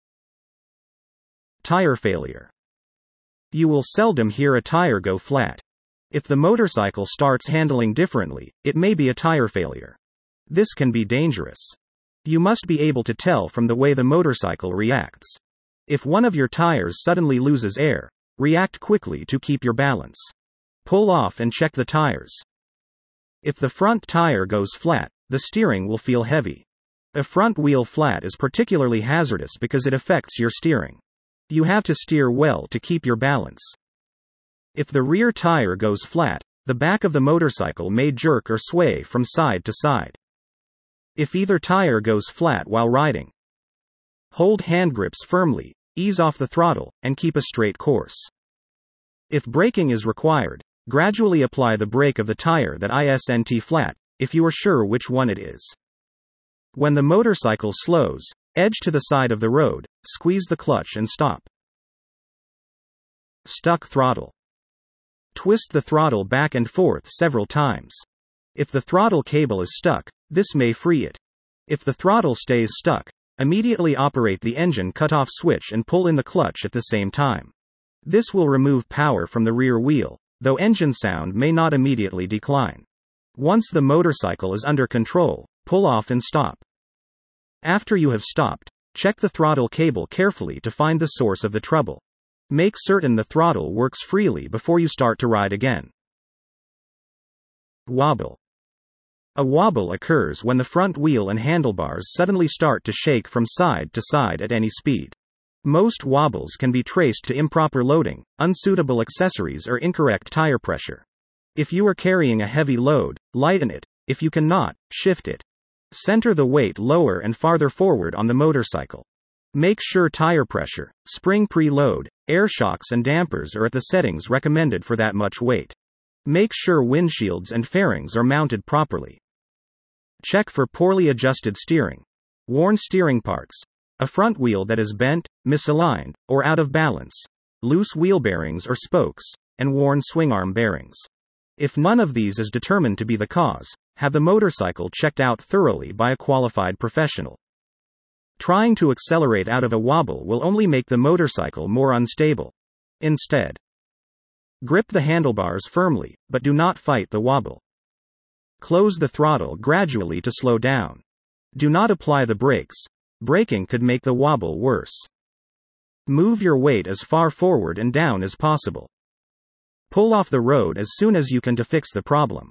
Tire failure. You will seldom hear a tire go flat. If the motorcycle starts handling differently, it may be a tire failure. This can be dangerous. You must be able to tell from the way the motorcycle reacts. If one of your tires suddenly loses air, react quickly to keep your balance. Pull off and check the tires. If the front tire goes flat, the steering will feel heavy. A front wheel flat is particularly hazardous because it affects your steering. You have to steer well to keep your balance. If the rear tire goes flat, the back of the motorcycle may jerk or sway from side to side. If either tire goes flat while riding, hold hand grips firmly, ease off the throttle, and keep a straight course. If braking is required, gradually apply the brake of the tire that isn't flat, if you are sure which one it is. When the motorcycle slows, edge to the side of the road, squeeze the clutch and stop. Stuck throttle. Twist the throttle back and forth several times. If the throttle cable is stuck, this may free it. If the throttle stays stuck, immediately operate the engine cutoff switch and pull in the clutch at the same time. This will remove power from the rear wheel, though engine sound may not immediately decline. Once the motorcycle is under control, pull off and stop. After you have stopped, check the throttle cable carefully to find the source of the trouble. Make certain the throttle works freely before you start to ride again. Wobble. A wobble occurs when the front wheel and handlebars suddenly start to shake from side to side at any speed. Most wobbles can be traced to improper loading, unsuitable accessories, or incorrect tire pressure. If you are carrying a heavy load, lighten it. If you cannot, shift it. Center the weight lower and farther forward on the motorcycle. Make sure tire pressure, spring preload, air shocks, and dampers are at the settings recommended for that much weight. Make sure windshields and fairings are mounted properly. Check for poorly adjusted steering, worn steering parts, a front wheel that is bent, misaligned, or out of balance, loose wheel bearings or spokes, and worn swingarm bearings. If none of these is determined to be the cause, have the motorcycle checked out thoroughly by a qualified professional. Trying to accelerate out of a wobble will only make the motorcycle more unstable. Instead, grip the handlebars firmly, but do not fight the wobble. Close the throttle gradually to slow down. Do not apply the brakes. Braking could make the wobble worse. Move your weight as far forward and down as possible. Pull off the road as soon as you can to fix the problem.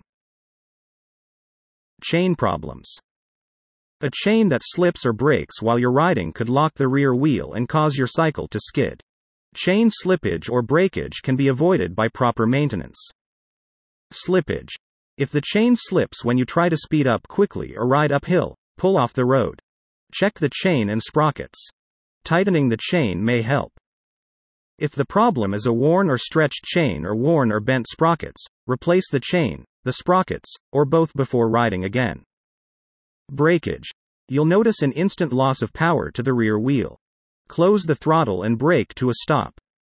Chain problems. A chain that slips or breaks while you're riding could lock the rear wheel and cause your cycle to skid. Chain slippage or breakage can be avoided by proper maintenance. Slippage. If the chain slips when you try to speed up quickly or ride uphill, pull off the road. Check the chain and sprockets. Tightening the chain may help. If the problem is a worn or stretched chain or worn or bent sprockets, replace the chain, the sprockets, or both before riding again. Breakage. You'll notice an instant loss of power to the rear wheel. Close the throttle and brake to a stop.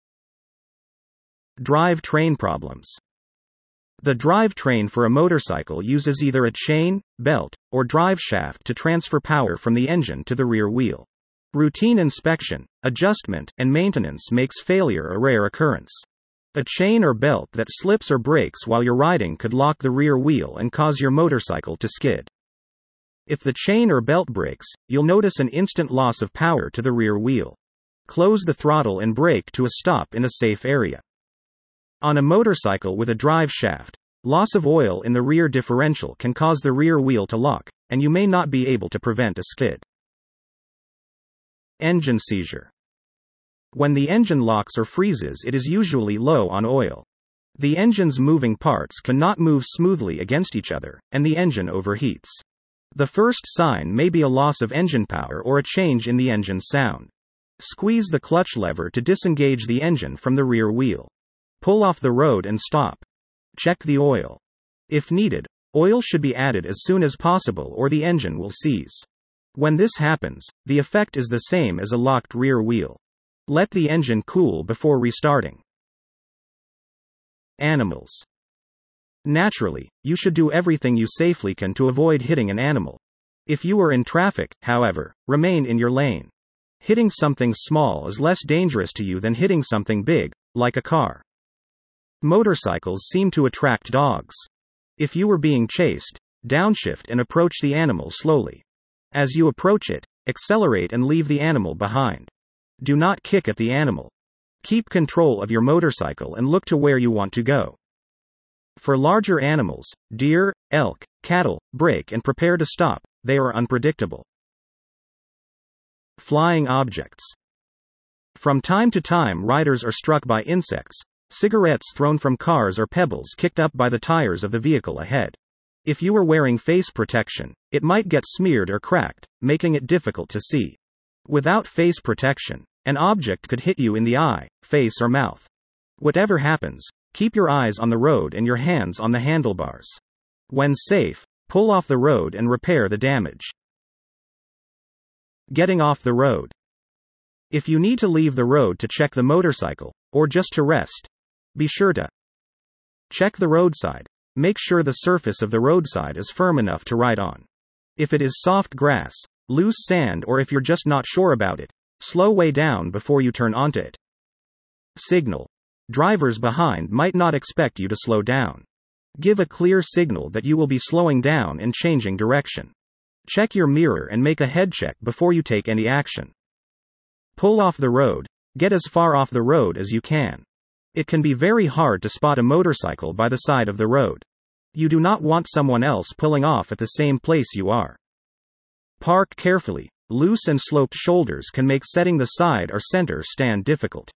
Drive train problems. The drivetrain for a motorcycle uses either a chain, belt, or drive shaft to transfer power from the engine to the rear wheel. Routine inspection, adjustment, and maintenance makes failure a rare occurrence. A chain or belt that slips or breaks while you're riding could lock the rear wheel and cause your motorcycle to skid. If the chain or belt breaks, you'll notice an instant loss of power to the rear wheel. Close the throttle and brake to a stop in a safe area. On a motorcycle with a drive shaft, loss of oil in the rear differential can cause the rear wheel to lock, and you may not be able to prevent a skid. Engine seizure. When the engine locks or freezes, it is usually low on oil. The engine's moving parts cannot move smoothly against each other, and the engine overheats. The first sign may be a loss of engine power or a change in the engine's sound. Squeeze the clutch lever to disengage the engine from the rear wheel. Pull off the road and stop. Check the oil. If needed, oil should be added as soon as possible or the engine will seize. When this happens, the effect is the same as a locked rear wheel. Let the engine cool before restarting. Animals. Naturally, you should do everything you safely can to avoid hitting an animal. If you are in traffic, however, remain in your lane. Hitting something small is less dangerous to you than hitting something big, like a car. Motorcycles seem to attract dogs. If you are being chased, downshift and approach the animal slowly. As you approach it, accelerate and leave the animal behind. Do not kick at the animal. Keep control of your motorcycle and look to where you want to go. For larger animals, deer, elk, cattle, brake and prepare to stop. They are unpredictable. Flying objects. From time to time, riders are struck by insects, cigarettes thrown from cars, or pebbles kicked up by the tires of the vehicle ahead. If you are wearing face protection, it might get smeared or cracked, making it difficult to see. Without face protection, an object could hit you in the eye, face, or mouth. Whatever happens, keep your eyes on the road and your hands on the handlebars. When safe, pull off the road and repair the damage. Getting off the road. If you need to leave the road to check the motorcycle, or just to rest, be sure to check the roadside. Make sure the surface of the roadside is firm enough to ride on. If it is soft grass, loose sand, or if you're just not sure about it, slow way down before you turn onto it. Signal. Drivers behind might not expect you to slow down. Give a clear signal that you will be slowing down and changing direction. Check your mirror and make a head check before you take any action. Pull off the road. Get as far off the road as you can. It can be very hard to spot a motorcycle by the side of the road. You do not want someone else pulling off at the same place you are. Park carefully. Loose and sloped shoulders can make setting the side or center stand difficult.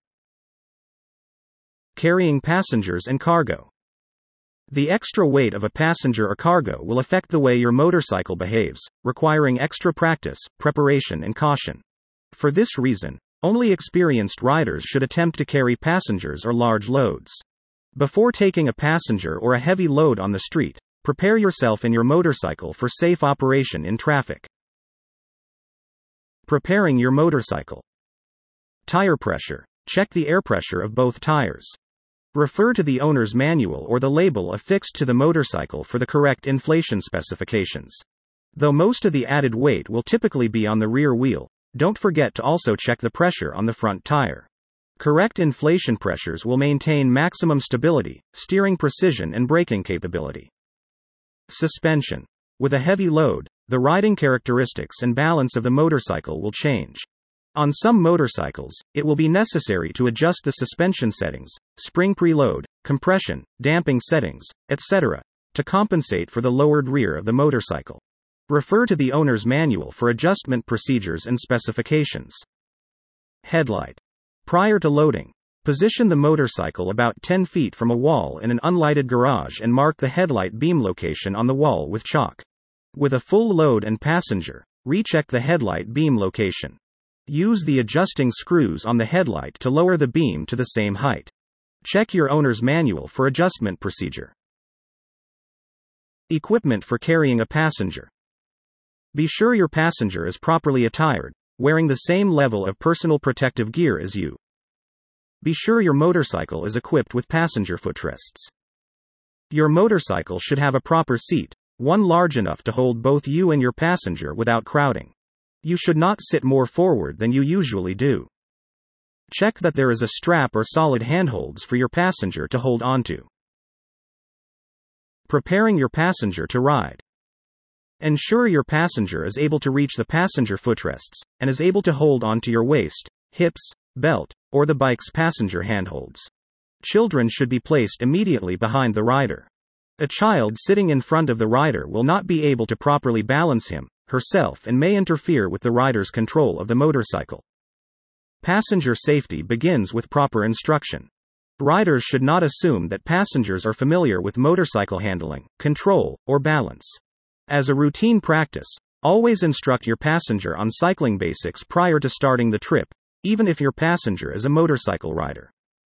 Carrying passengers and cargo. The extra weight of a passenger or cargo will affect the way your motorcycle behaves, requiring extra practice, preparation, and caution. For this reason, only experienced riders should attempt to carry passengers or large loads. Before taking a passenger or a heavy load on the street, prepare yourself and your motorcycle for safe operation in traffic. Preparing your motorcycle. Tire pressure. Check the air pressure of both tires. Refer to the owner's manual or the label affixed to the motorcycle for the correct inflation specifications. Though most of the added weight will typically be on the rear wheel, don't forget to also check the pressure on the front tire. Correct inflation pressures will maintain maximum stability, steering precision, and braking capability. Suspension. With a heavy load, the riding characteristics and balance of the motorcycle will change. On some motorcycles, it will be necessary to adjust the suspension settings, spring preload, compression, damping settings, et cetera, to compensate for the lowered rear of the motorcycle. Refer to the owner's manual for adjustment procedures and specifications. Headlight. Prior to loading, position the motorcycle about ten feet from a wall in an unlighted garage and mark the headlight beam location on the wall with chalk. With a full load and passenger, recheck the headlight beam location. Use the adjusting screws on the headlight to lower the beam to the same height. Check your owner's manual for adjustment procedure. Equipment for carrying a passenger. Be sure your passenger is properly attired, wearing the same level of personal protective gear as you. Be sure your motorcycle is equipped with passenger footrests. Your motorcycle should have a proper seat, one large enough to hold both you and your passenger without crowding. You should not sit more forward than you usually do. Check that there is a strap or solid handholds for your passenger to hold onto. Preparing your passenger to ride. Ensure your passenger is able to reach the passenger footrests, and is able to hold onto your waist, hips, belt, or the bike's passenger handholds. Children should be placed immediately behind the rider. A child sitting in front of the rider will not be able to properly balance him, herself, and may interfere with the rider's control of the motorcycle. Passenger safety begins with proper instruction. Riders should not assume that passengers are familiar with motorcycle handling, control, or balance. As a routine practice, always instruct your passenger on cycling basics prior to starting the trip, even if your passenger is a motorcycle rider.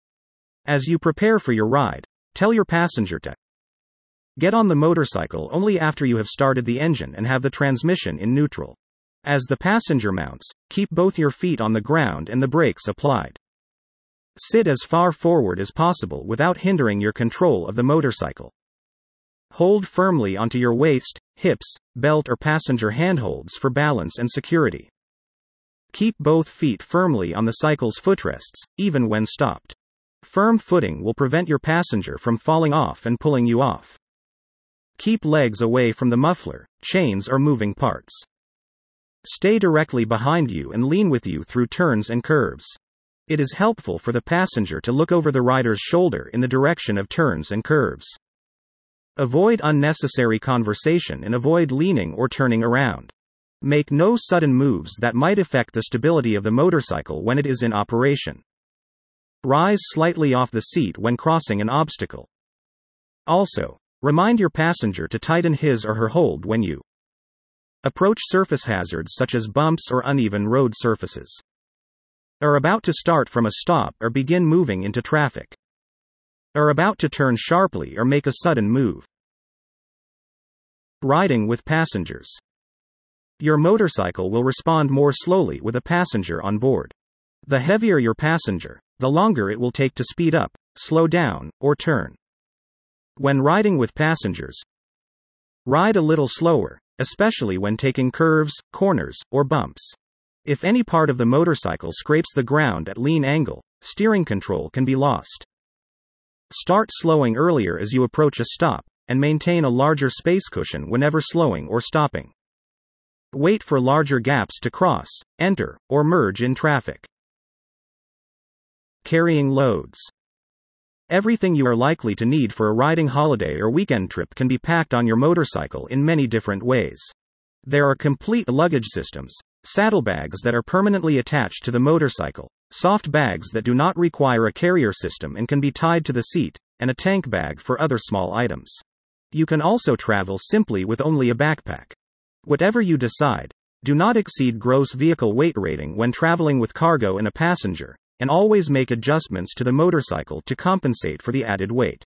As you prepare for your ride, tell your passenger to get on the motorcycle only after you have started the engine and have the transmission in neutral. As the passenger mounts, keep both your feet on the ground and the brakes applied. Sit as far forward as possible without hindering your control of the motorcycle. Hold firmly onto your waist, hips, belt, or passenger handholds for balance and security. Keep both feet firmly on the cycle's footrests, even when stopped. Firm footing will prevent your passenger from falling off and pulling you off. Keep legs away from the muffler, chains, or moving parts. Stay directly behind you and lean with you through turns and curves. It is helpful for the passenger to look over the rider's shoulder in the direction of turns and curves. Avoid unnecessary conversation and avoid leaning or turning around. Make no sudden moves that might affect the stability of the motorcycle when it is in operation. Rise slightly off the seat when crossing an obstacle. Also, remind your passenger to tighten his or her hold when you approach surface hazards such as bumps or uneven road surfaces. Are about to start from a stop or begin moving into traffic. Are about to turn sharply or make a sudden move. Riding with passengers. Your motorcycle will respond more slowly with a passenger on board. The heavier your passenger, the longer it will take to speed up, slow down, or turn. When riding with passengers, ride a little slower, especially when taking curves, corners, or bumps. If any part of the motorcycle scrapes the ground at lean angle, steering control can be lost. Start slowing earlier as you approach a stop, and maintain a larger space cushion whenever slowing or stopping. Wait for larger gaps to cross, enter, or merge in traffic. Carrying loads. Everything you are likely to need for a riding holiday or weekend trip can be packed on your motorcycle in many different ways. There are complete luggage systems, saddlebags that are permanently attached to the motorcycle, soft bags that do not require a carrier system and can be tied to the seat, and a tank bag for other small items. You can also travel simply with only a backpack. Whatever you decide, do not exceed gross vehicle weight rating when traveling with cargo and a passenger, and always make adjustments to the motorcycle to compensate for the added weight.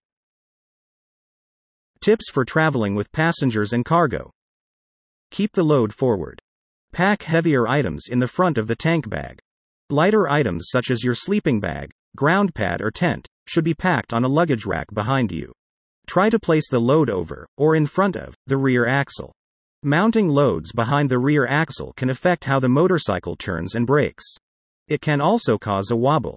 Tips for traveling with passengers and cargo. Keep the load forward. Pack heavier items in the front of the tank bag. Lighter items such as your sleeping bag, ground pad or tent, should be packed on a luggage rack behind you. Try to place the load over, or in front of, the rear axle. Mounting loads behind the rear axle can affect how the motorcycle turns and brakes. It can also cause a wobble.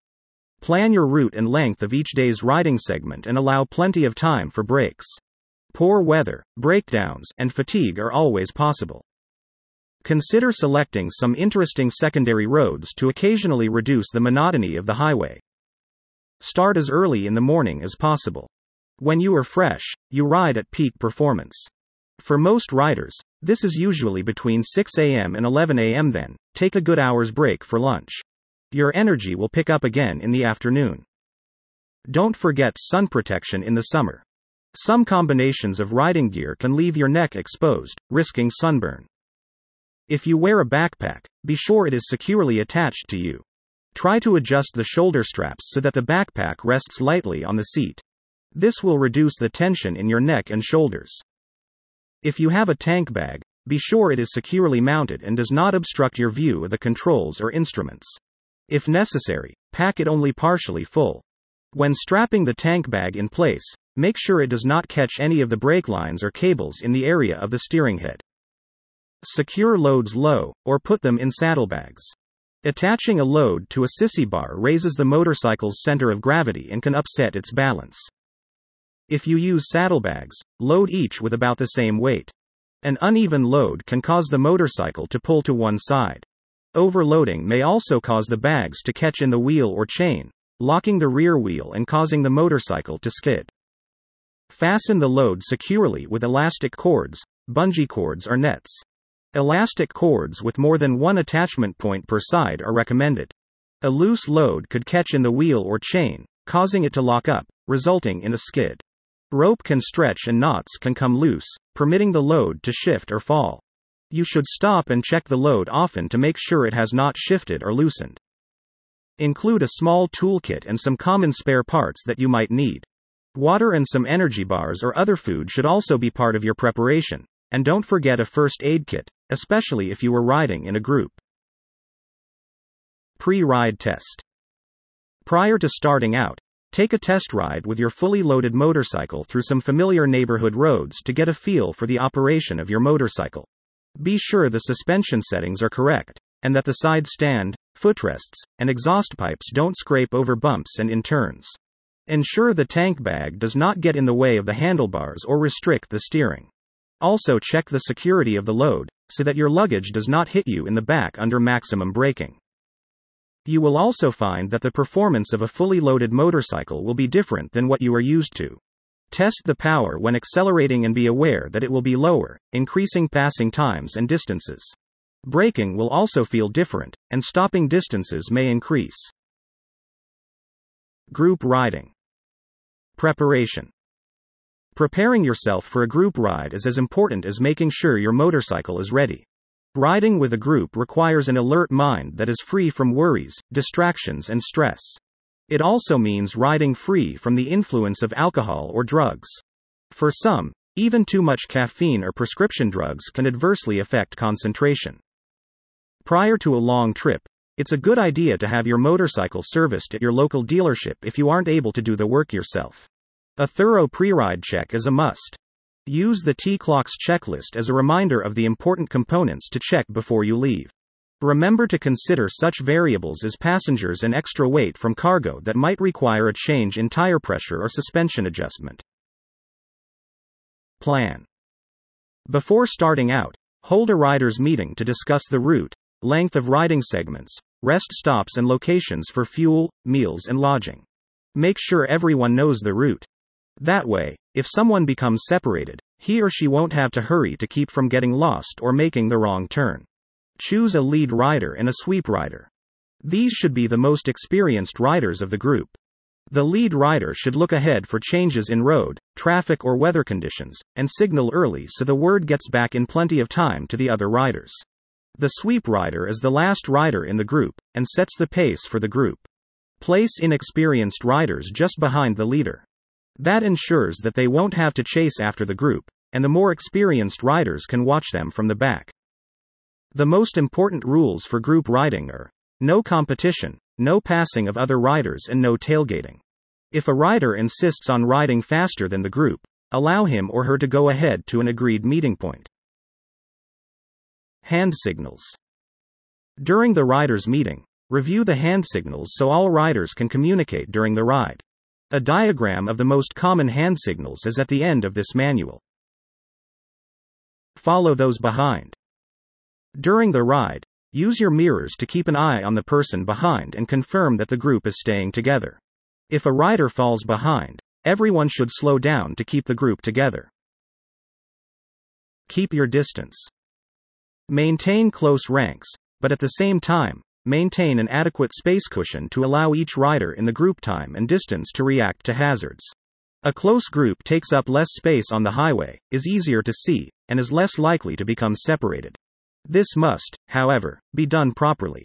Plan your route and length of each day's riding segment and allow plenty of time for breaks. Poor weather, breakdowns, and fatigue are always possible. Consider selecting some interesting secondary roads to occasionally reduce the monotony of the highway. Start as early in the morning as possible. When you are fresh, you ride at peak performance. For most riders, this is usually between six a.m. and eleven a.m. Then, take a good hour's break for lunch. Your energy will pick up again in the afternoon. Don't forget sun protection in the summer. Some combinations of riding gear can leave your neck exposed, risking sunburn. If you wear a backpack, be sure it is securely attached to you. Try to adjust the shoulder straps so that the backpack rests lightly on the seat. This will reduce the tension in your neck and shoulders. If you have a tank bag, be sure it is securely mounted and does not obstruct your view of the controls or instruments. If necessary, pack it only partially full. When strapping the tank bag in place, make sure it does not catch any of the brake lines or cables in the area of the steering head. Secure loads low, or put them in saddlebags. Attaching a load to a sissy bar raises the motorcycle's center of gravity and can upset its balance. If you use saddlebags, load each with about the same weight. An uneven load can cause the motorcycle to pull to one side. Overloading may also cause the bags to catch in the wheel or chain, locking the rear wheel and causing the motorcycle to skid. Fasten the load securely with elastic cords, bungee cords or nets. Elastic cords with more than one attachment point per side are recommended. A loose load could catch in the wheel or chain, causing it to lock up, resulting in a skid. Rope can stretch and knots can come loose, permitting the load to shift or fall. You should stop and check the load often to make sure it has not shifted or loosened. Include a small toolkit and some common spare parts that you might need. Water and some energy bars or other food should also be part of your preparation, and don't forget a first aid kit, especially if you are riding in a group. Pre-ride test. Prior to starting out, take a test ride with your fully loaded motorcycle through some familiar neighborhood roads to get a feel for the operation of your motorcycle. Be sure the suspension settings are correct, and that the side stand, footrests, and exhaust pipes don't scrape over bumps and in turns. Ensure the tank bag does not get in the way of the handlebars or restrict the steering. Also check the security of the load, so that your luggage does not hit you in the back under maximum braking. You will also find that the performance of a fully loaded motorcycle will be different than what you are used to. Test the power when accelerating and be aware that it will be lower, increasing passing times and distances. Braking will also feel different, and stopping distances may increase. Group riding. Preparation. Preparing yourself for a group ride is as important as making sure your motorcycle is ready. Riding with a group requires an alert mind that is free from worries, distractions, and stress. It also means riding free from the influence of alcohol or drugs. For some, even too much caffeine or prescription drugs can adversely affect concentration. Prior to a long trip, it's a good idea to have your motorcycle serviced at your local dealership if you aren't able to do the work yourself. A thorough pre-ride check is a must. Use the T-Clocks checklist as a reminder of the important components to check before you leave. Remember to consider such variables as passengers and extra weight from cargo that might require a change in tire pressure or suspension adjustment. Plan. Before starting out, Hold a riders' meeting to discuss the route, length of riding segments, rest stops and locations for fuel, meals and lodging. Make sure everyone knows the route. That way, if someone becomes separated, he or she won't have to hurry to keep from getting lost or making the wrong turn. Choose a lead rider and a sweep rider. These should be the most experienced riders of the group. The lead rider should look ahead for changes in road, traffic or weather conditions, and signal early so the word gets back in plenty of time to the other riders. The sweep rider is the last rider in the group, and sets the pace for the group. Place inexperienced riders just behind the leader. That ensures that they won't have to chase after the group, and the more experienced riders can watch them from the back. The most important rules for group riding are: no competition, no passing of other riders and no tailgating. If a rider insists on riding faster than the group, allow him or her to go ahead to an agreed meeting point. Hand signals. During the riders' meeting, review the hand signals so all riders can communicate during the ride. A diagram of the most common hand signals is at the end of this manual. Follow those behind. During the ride, use your mirrors to keep an eye on the person behind and confirm that the group is staying together. If a rider falls behind, everyone should slow down to keep the group together. Keep your distance. Maintain close ranks, but at the same time, maintain an adequate space cushion to allow each rider in the group time and distance to react to hazards. A close group takes up less space on the highway, is easier to see, and is less likely to become separated. This must, however, be done properly.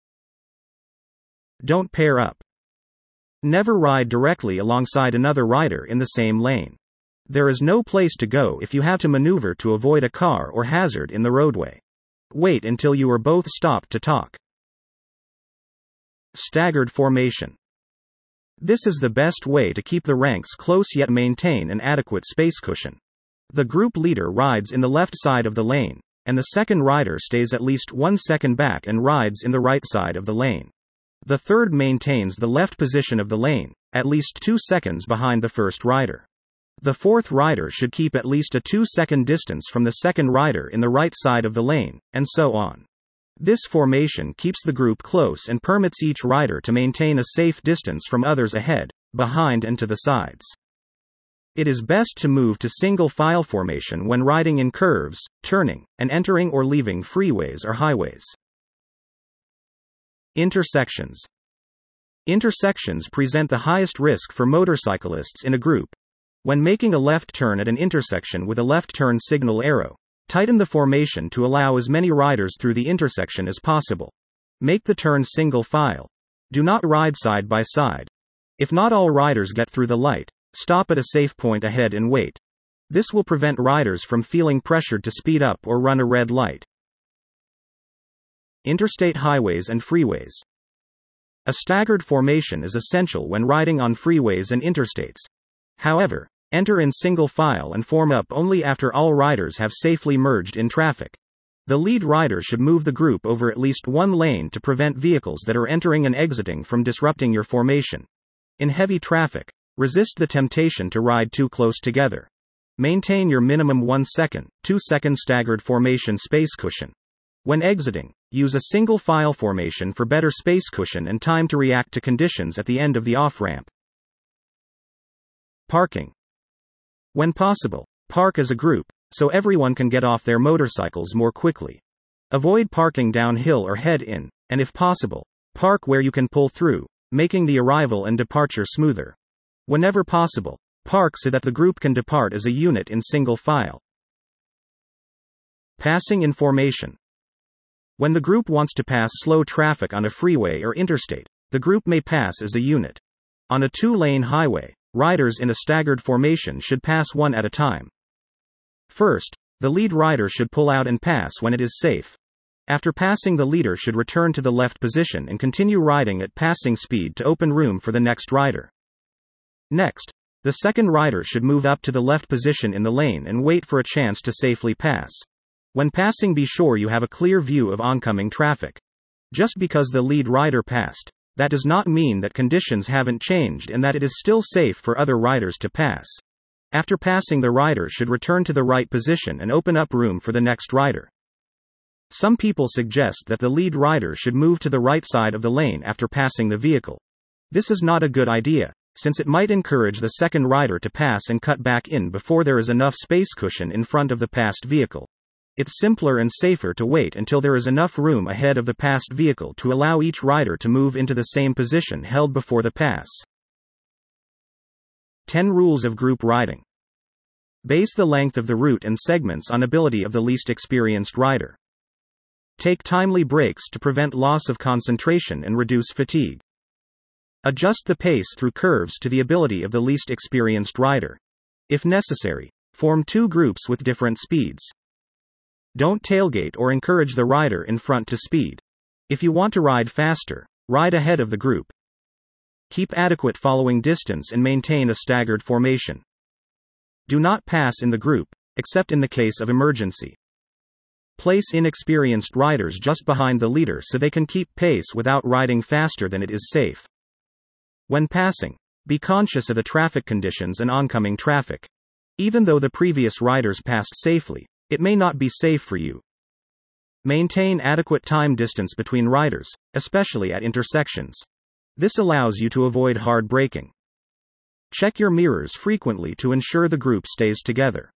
Don't pair up. Never ride directly alongside another rider in the same lane. There is no place to go if you have to maneuver to avoid a car or hazard in the roadway. Wait until you are both stopped to talk. Staggered formation. This is the best way to keep the ranks close yet maintain an adequate space cushion. The group leader rides in the left side of the lane, and the second rider stays at least one second back and rides in the right side of the lane. The third maintains the left position of the lane, at least two seconds behind the first rider. The fourth rider should keep at least a two-second distance from the second rider in the right side of the lane, and so on. This formation keeps the group close and permits each rider to maintain a safe distance from others ahead, behind and to the sides. It is best to move to single file formation when riding in curves, turning, and entering or leaving freeways or highways. Intersections. Intersections present the highest risk for motorcyclists in a group. When making a left turn at an intersection with a left turn signal arrow, tighten the formation to allow as many riders through the intersection as possible. Make the turn single file. Do not ride side by side. If not all riders get through the light, stop at a safe point ahead and wait. This will prevent riders from feeling pressured to speed up or run a red light. Interstate highways and freeways. A staggered formation is essential when riding on freeways and interstates. However, enter in single file and form up only after all riders have safely merged in traffic. The lead rider should move the group over at least one lane to prevent vehicles that are entering and exiting from disrupting your formation. In heavy traffic, resist the temptation to ride too close together. Maintain your minimum one second, two second staggered formation space cushion. When exiting, use a single file formation for better space cushion and time to react to conditions at the end of the off-ramp. Parking. When possible, park as a group, so everyone can get off their motorcycles more quickly. Avoid parking downhill or head in, and if possible, park where you can pull through, making the arrival and departure smoother. Whenever possible, park so that the group can depart as a unit in single file. Passing in formation. When the group wants to pass slow traffic on a freeway or interstate, the group may pass as a unit. On a two-lane highway, riders in a staggered formation should pass one at a time. First, the lead rider should pull out and pass when it is safe. After passing, the leader should return to the left position and continue riding at passing speed to open room for the next rider. Next, the second rider should move up to the left position in the lane and wait for a chance to safely pass. When passing, be sure you have a clear view of oncoming traffic. Just because the lead rider passed, that does not mean that conditions haven't changed and that it is still safe for other riders to pass. After passing, the rider should return to the right position and open up room for the next rider. Some people suggest that the lead rider should move to the right side of the lane after passing the vehicle. This is not a good idea, since it might encourage the second rider to pass and cut back in before there is enough space cushion in front of the passed vehicle. It's simpler and safer to wait until there is enough room ahead of the passed vehicle to allow each rider to move into the same position held before the pass. ten Rules of Group Riding. Base the length of the route and segments on ability of the least experienced rider. Take timely breaks to prevent loss of concentration and reduce fatigue. Adjust the pace through curves to the ability of the least experienced rider. If necessary, form two groups with different speeds. Don't tailgate or encourage the rider in front to speed. If you want to ride faster, ride ahead of the group. Keep adequate following distance and maintain a staggered formation. Do not pass in the group, except in the case of emergency. Place inexperienced riders just behind the leader so they can keep pace without riding faster than it is safe. When passing, be conscious of the traffic conditions and oncoming traffic. Even though the previous riders passed safely, it may not be safe for you. Maintain adequate time distance between riders, especially at intersections. This allows you to avoid hard braking. Check your mirrors frequently to ensure the group stays together.